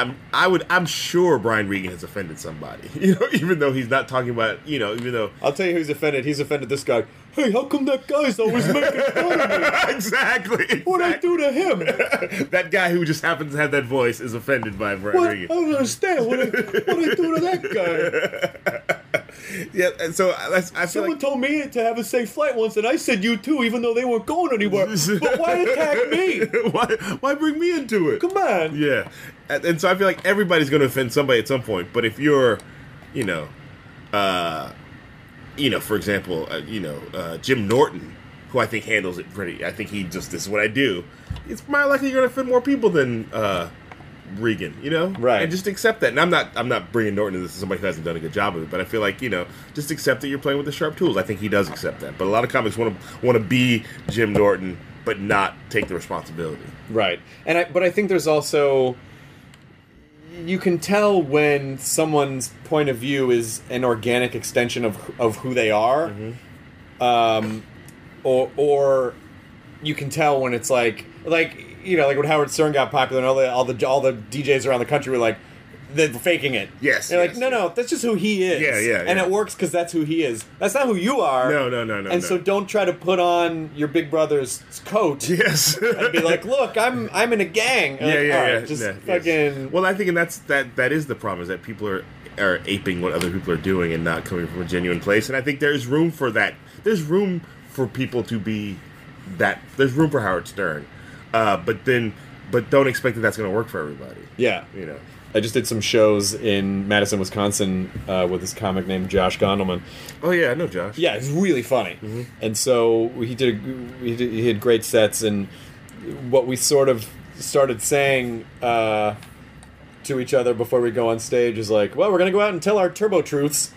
I'm sure Brian Regan has offended somebody. Even though he's not talking about, even though I'll tell you who's offended. He's offended this guy. Hey, how come that guy's always making fun of me? Exactly. What'd I do to him? That guy who just happens to have that voice is offended by Brian Regan. I don't understand. What'd I do to that guy? Yeah, and so I feel someone told me to have a safe flight once, and I said you too, even though they weren't going anywhere. But why attack me? Why bring me into it? Come on. Yeah, and so I feel like everybody's going to offend somebody at some point. But if you're, for example, Jim Norton, who I think handles it pretty. I think he just, this is what I do. It's more likely you're going to offend more people than Regan, you know, Right. And just accept that. And I'm not bringing Norton into this as somebody who hasn't done a good job of it, but I feel like, you know, just accept that you're playing with the sharp tools. I think he does accept that, but a lot of comics want to be Jim Norton, but not take the responsibility. Right. But I think there's also, you can tell when someone's point of view is an organic extension of who they are, or you can tell when it's like you know, like when Howard Stern got popular and all the DJs around the country were like, they're faking it. Yes, they're yes, like, no, that's just who he is. Yeah. And it works because that's who he is. That's not who you are. No. And so don't try to put on your big brother's coat. Yes. And be like, look, I'm in a gang. Yeah. All right, just fucking. Yes. Well, I think, and that is the problem, is that people are aping what other people are doing and not coming from a genuine place. And I think there's room for that. There's room for people to be that. There's room for Howard Stern, but don't expect that that's going to work for everybody. Yeah. You know. I just did some shows in Madison, Wisconsin, with this comic named Josh Gondelman. Oh yeah, I know Josh. Yeah, he's really funny, and so he had great sets, and what we sort of started saying to each other before we go on stage is like, well, we're gonna go out and tell our turbo truths.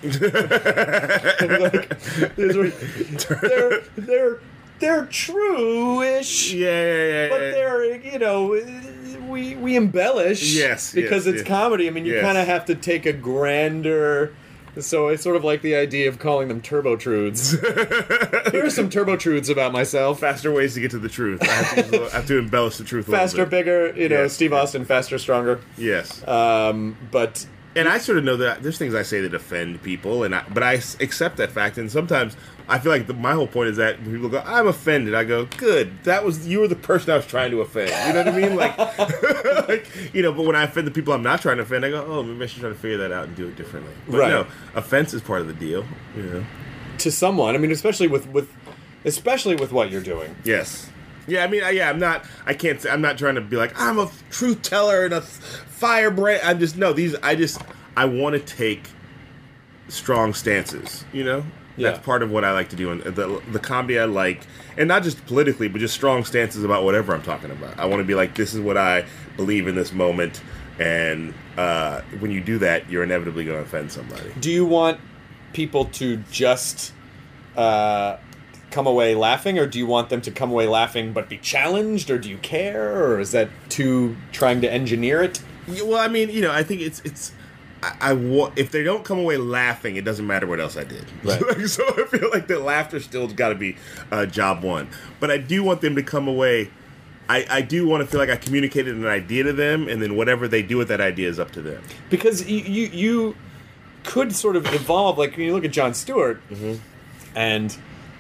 They're true-ish. Yeah. But they're, you know, we embellish. Yes, because it's comedy. I mean, you kind of have to take a grander. So it's sort of like the idea of calling them turbo truths. Here are some turbo truths about myself. Faster ways to get to the truth. I have to embellish the truth. Faster, bigger. You know, Yes, Steve Austin. Faster, stronger. Yes. But. And I sort of know that there's things I say that offend people, but I accept that fact. And sometimes I feel like my whole point is that when people go, "I'm offended," I go, "Good, you were the person I was trying to offend." You know what I mean? Like, you know. But when I offend the people I'm not trying to offend, I go, "Oh, maybe I should try to figure that out and do it differently." But right. No, offense is part of the deal. You know, to someone. I mean, especially with what you're doing. Yes. Yeah, I mean, I'm not. I can't say. I'm not trying to be like I'm a truth teller and a firebrand. I'm just I want to take strong stances. You know, that's part of what I like to do, and the comedy I like, and not just politically, but just strong stances about whatever I'm talking about. I want to be like, this is what I believe in this moment, and when you do that, you're inevitably going to offend somebody. Do you want people to just come away laughing, or do you want them to come away laughing but be challenged, or do you care, or is that too trying to engineer it? Yeah, well, I mean, you know, I think it's if they don't come away laughing, it doesn't matter what else I did. Right. So I feel like the laughter still's got to be job one. But I do want them to come away. I do want to feel like I communicated an idea to them, and then whatever they do with that idea is up to them. Because you could sort of evolve. Like when you look at Jon Stewart, and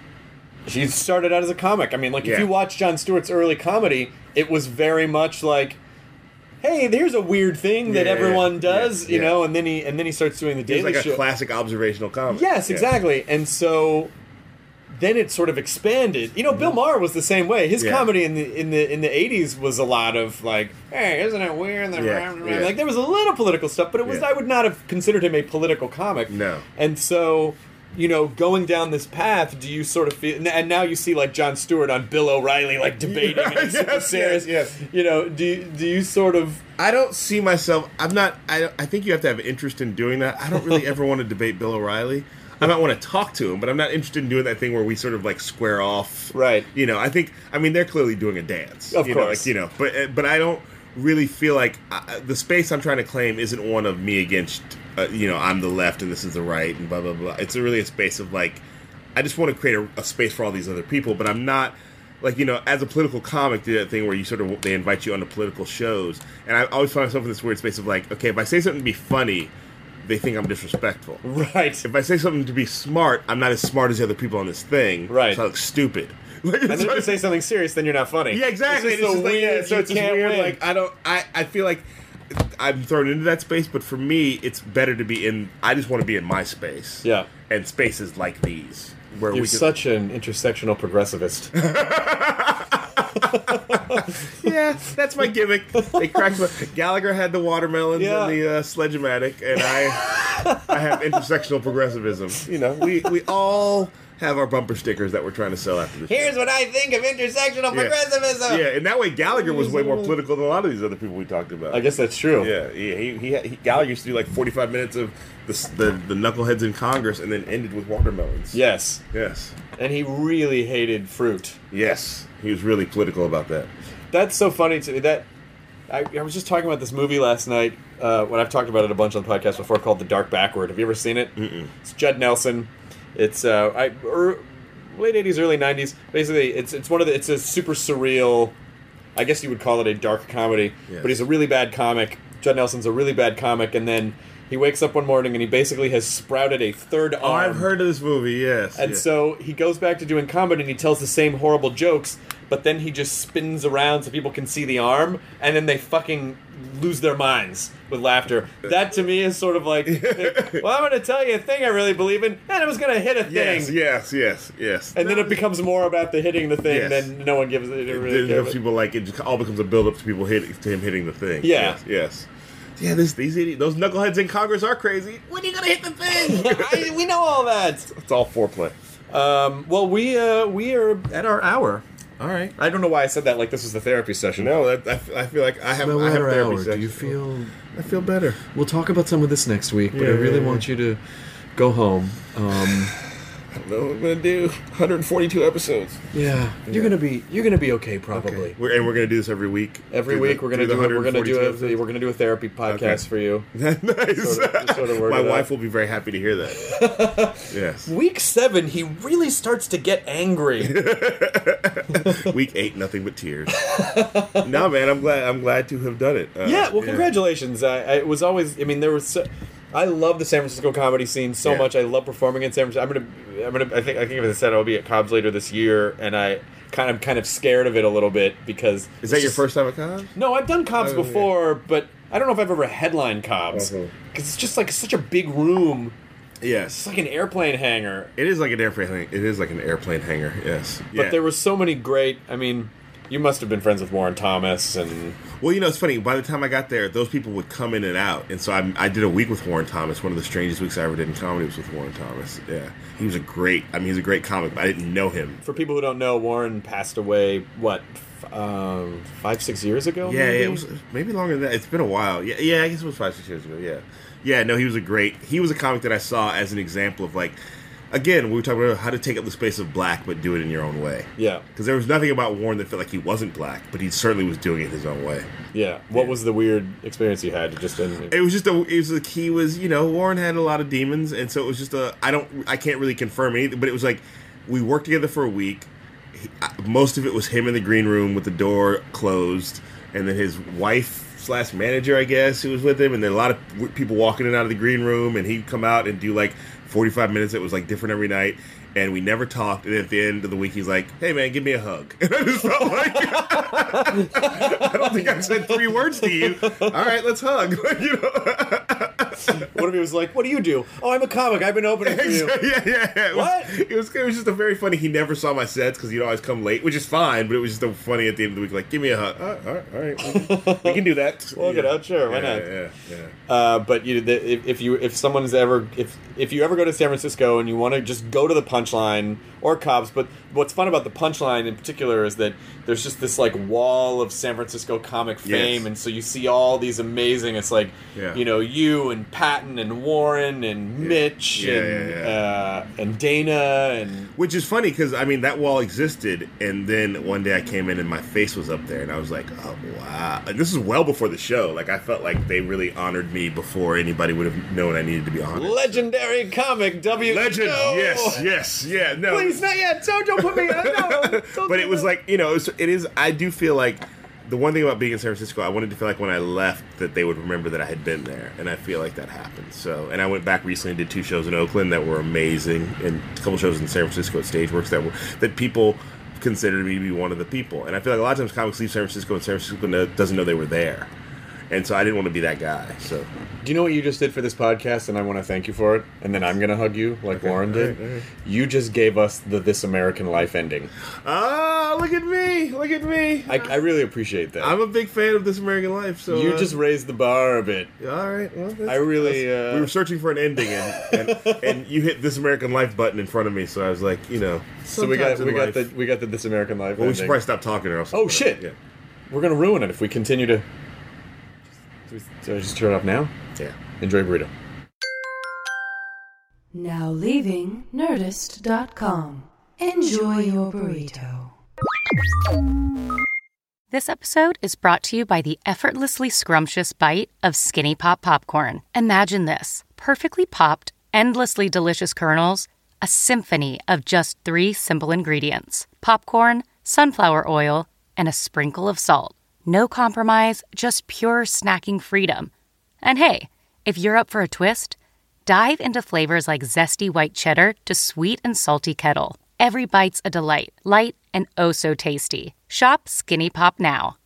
he started out as a comic. I mean, like if you watch Jon Stewart's early comedy, it was very much like, hey, here's a weird thing that everyone does, you know, and then he starts doing the Daily Show. It's like a Show. classic observational comedy. Yes, exactly. And so then it sort of expanded. You know, Bill Maher was the same way. His comedy in the 80s was a lot of like, hey, isn't it weird? Like there was a little political stuff, but it was I would not have considered him a political comic. No. And so, you know, going down this path, do you sort of feel, and now you see like Jon Stewart on Bill O'Reilly like debating and it's super serious. Yes. You know, do you sort of? I don't see myself. I'm not. I think you have to have interest in doing that. I don't really ever want to debate Bill O'Reilly. I might want to talk to him, but I'm not interested in doing that thing where we sort of like square off. Right. You know, I mean, they're clearly doing a dance. Of course. But I don't really feel like the space I'm trying to claim isn't one of me against, I'm the left and this is the right and blah, blah, blah. It's really a space of like, I just want to create a space for all these other people, but I'm not, like, you know, as a political comic, do that thing where they invite you onto political shows, and I always find myself in this weird space of like, okay, if I say something to be funny, they think I'm disrespectful. Right. If I say something to be smart, I'm not as smart as the other people on this thing. Right. So I look stupid. And then if you say something serious, then you're not funny. Yeah, exactly. It's just so weird. So it's just weird. Win. Like I feel like I'm thrown into that space, but for me, it's better to be in. I just want to be in my space. Yeah. And spaces like these where You're we can, such an intersectional progressivist. Yeah, that's my gimmick. They cracked Gallagher had the watermelons and the Sledge-O-Matic, and I have intersectional progressivism. You know, we all have our bumper stickers that we're trying to sell after this. Here's what I think of intersectional progressivism. Yeah, and that way Gallagher was way more political than a lot of these other people we talked about. I guess that's true. Yeah, he Gallagher used to do like 45 minutes of the knuckleheads in Congress and then ended with watermelons. Yes. Yes. And he really hated fruit. Yes. He was really political about that. That's so funny to me. That I was just talking about this movie last night when I've talked about it a bunch on the podcast before, called The Dark Backward. Have you ever seen it? Mm-mm. It's Judd Nelson. It's late 80s, early 90s. Basically, it's a super surreal. I guess you would call it a dark comedy. Yes. But he's a really bad comic. Judd Nelson's a really bad comic, and then he wakes up one morning and he basically has sprouted a third arm. Oh, I've heard of this movie. Yes. And so he goes back to doing comedy and he tells the same horrible jokes, but then he just spins around so people can see the arm, and then they fucking lose their minds with laughter. That to me is sort of like, well, I'm going to tell you a thing I really believe in, and it was going to hit a thing. Yes. And then it becomes more about the hitting the thing than no one gives it. Really There's people like it just all becomes a build up to people to him hitting the thing. Yeah. Yes. Yeah, these idiots, those knuckleheads in Congress are crazy. When are you gonna hit the thing? We know all that. It's all foreplay. Well, we are at our hour. All right. I don't know why I said that like this was the therapy session. No, I feel like I have therapy sessions. Do you feel? I feel better. We'll talk about some of this next week, but I really want you to go home. I don't know what I'm gonna do. 142 episodes. Yeah, you're gonna be okay probably. Okay. We're gonna do this every week. Every week we're gonna do a therapy podcast for you. Nice. Sort of My wife will be very happy to hear that. Yes. Week 7, he really starts to get angry. Week 8, nothing but tears. No, man, I'm glad to have done it. Congratulations. It was always. I mean, there was. I love the San Francisco comedy scene so much. I love performing in San Francisco. I think if I said I'll be at Cobb's later this year, and I kind of scared of it a little bit because is that your first time at Cobb's? No, I've done Cobb's before, but I don't know if I've ever headlined Cobb's because it's just like such a big room. Yes, it's like an airplane hangar. It is like an airplane hangar. Yes, but there were so many great. I mean, you must have been friends with Warren Thomas and. Well, you know, it's funny. By the time I got there, those people would come in and out. And so I did a week with Warren Thomas. One of the strangest weeks I ever did in comedy was with Warren Thomas. Yeah. He's a great comic, but I didn't know him. For people who don't know, Warren passed away, 5-6 years ago? Yeah, it was maybe longer than that. It's been a while. Yeah, I guess it was 5-6 years ago, yeah. Yeah, no, he was a comic that I saw as an example of, like, again, we were talking about how to take up the space of black, but do it in your own way. Yeah. Because there was nothing about Warren that felt like he wasn't black, but he certainly was doing it his own way. Yeah. What was the weird experience you had? Warren had a lot of demons, and so it was just I can't really confirm anything, but it was like, we worked together for a week. Most of it was him in the green room with the door closed, and then his wife/manager, I guess, who was with him, and then a lot of people walking in and out of the green room, and he'd come out and do like 45 minutes. It was like different every night, and we never talked. And at the end of the week, he's like, "Hey man, give me a hug." And I just felt like, I don't think I've said 3 words to you. All right, let's hug. What if he was like, "What do you do?" "Oh, I'm a comic. I've been opening for you." Yeah. It was just a very funny. He never saw my sets because he'd always come late, which is fine. But it was just funny at the end of the week, like, "Give me a hug." All right, we can do that. We'll get out, sure. Why not? Yeah. But if you ever go to San Francisco and you want to just go to the Punchline or Cobb's, but what's fun about the Punchline in particular is that there's just this like wall of San Francisco comic fame, and so you see all these amazing. It's like you and Patton and Warren and Mitch and Dana and which is funny because I mean that wall existed, and then one day I came in and my face was up there, and I was like, oh wow! And this is well before the show. Like I felt like they really honored me before anybody would have known I needed to be honored. Legendary comic Legend. No. Yes. Yeah. No. Please, not yet. Don't put me. No. But it was like it is. I do feel like the one thing about being in San Francisco, I wanted to feel like when I left that they would remember that I had been there, and I feel like that happened. So, and I went back recently and did 2 shows in Oakland that were amazing, and a couple shows in San Francisco at Stageworks that people considered me to be one of the people. And I feel like a lot of times comics leave San Francisco, and San Francisco doesn't know they were there. And so I didn't want to be that guy. So Do you know what you just did for this podcast? And I want to thank you for it. And then I'm going to hug you like Lauren did. all right. You just gave us the This American Life ending. oh, look at me, look at me. I really appreciate that. I'm a big fan of This American Life. So you just raised the bar a bit. all right. Well, I really, we were searching for an ending, and you hit This American Life button in front of me. So I was like, you know. So we got sometimes in the life- This American Life Well, we ending. should probably stop talking or else. Oh, shit. Yeah. We're going to ruin it if we continue to... So I just turn it off now? Yeah. Enjoy burrito. Now leaving Nerdist.com. Enjoy your burrito. This episode is brought to you by the effortlessly scrumptious bite of Skinny Pop Popcorn. Imagine this. Perfectly popped, endlessly delicious kernels, a symphony of just 3 simple ingredients. Popcorn, sunflower oil, and a sprinkle of salt. No compromise, just pure snacking freedom. And hey, if you're up for a twist, dive into flavors like zesty white cheddar to sweet and salty kettle. Every bite's a delight, light and oh so tasty. Shop Skinny Pop now.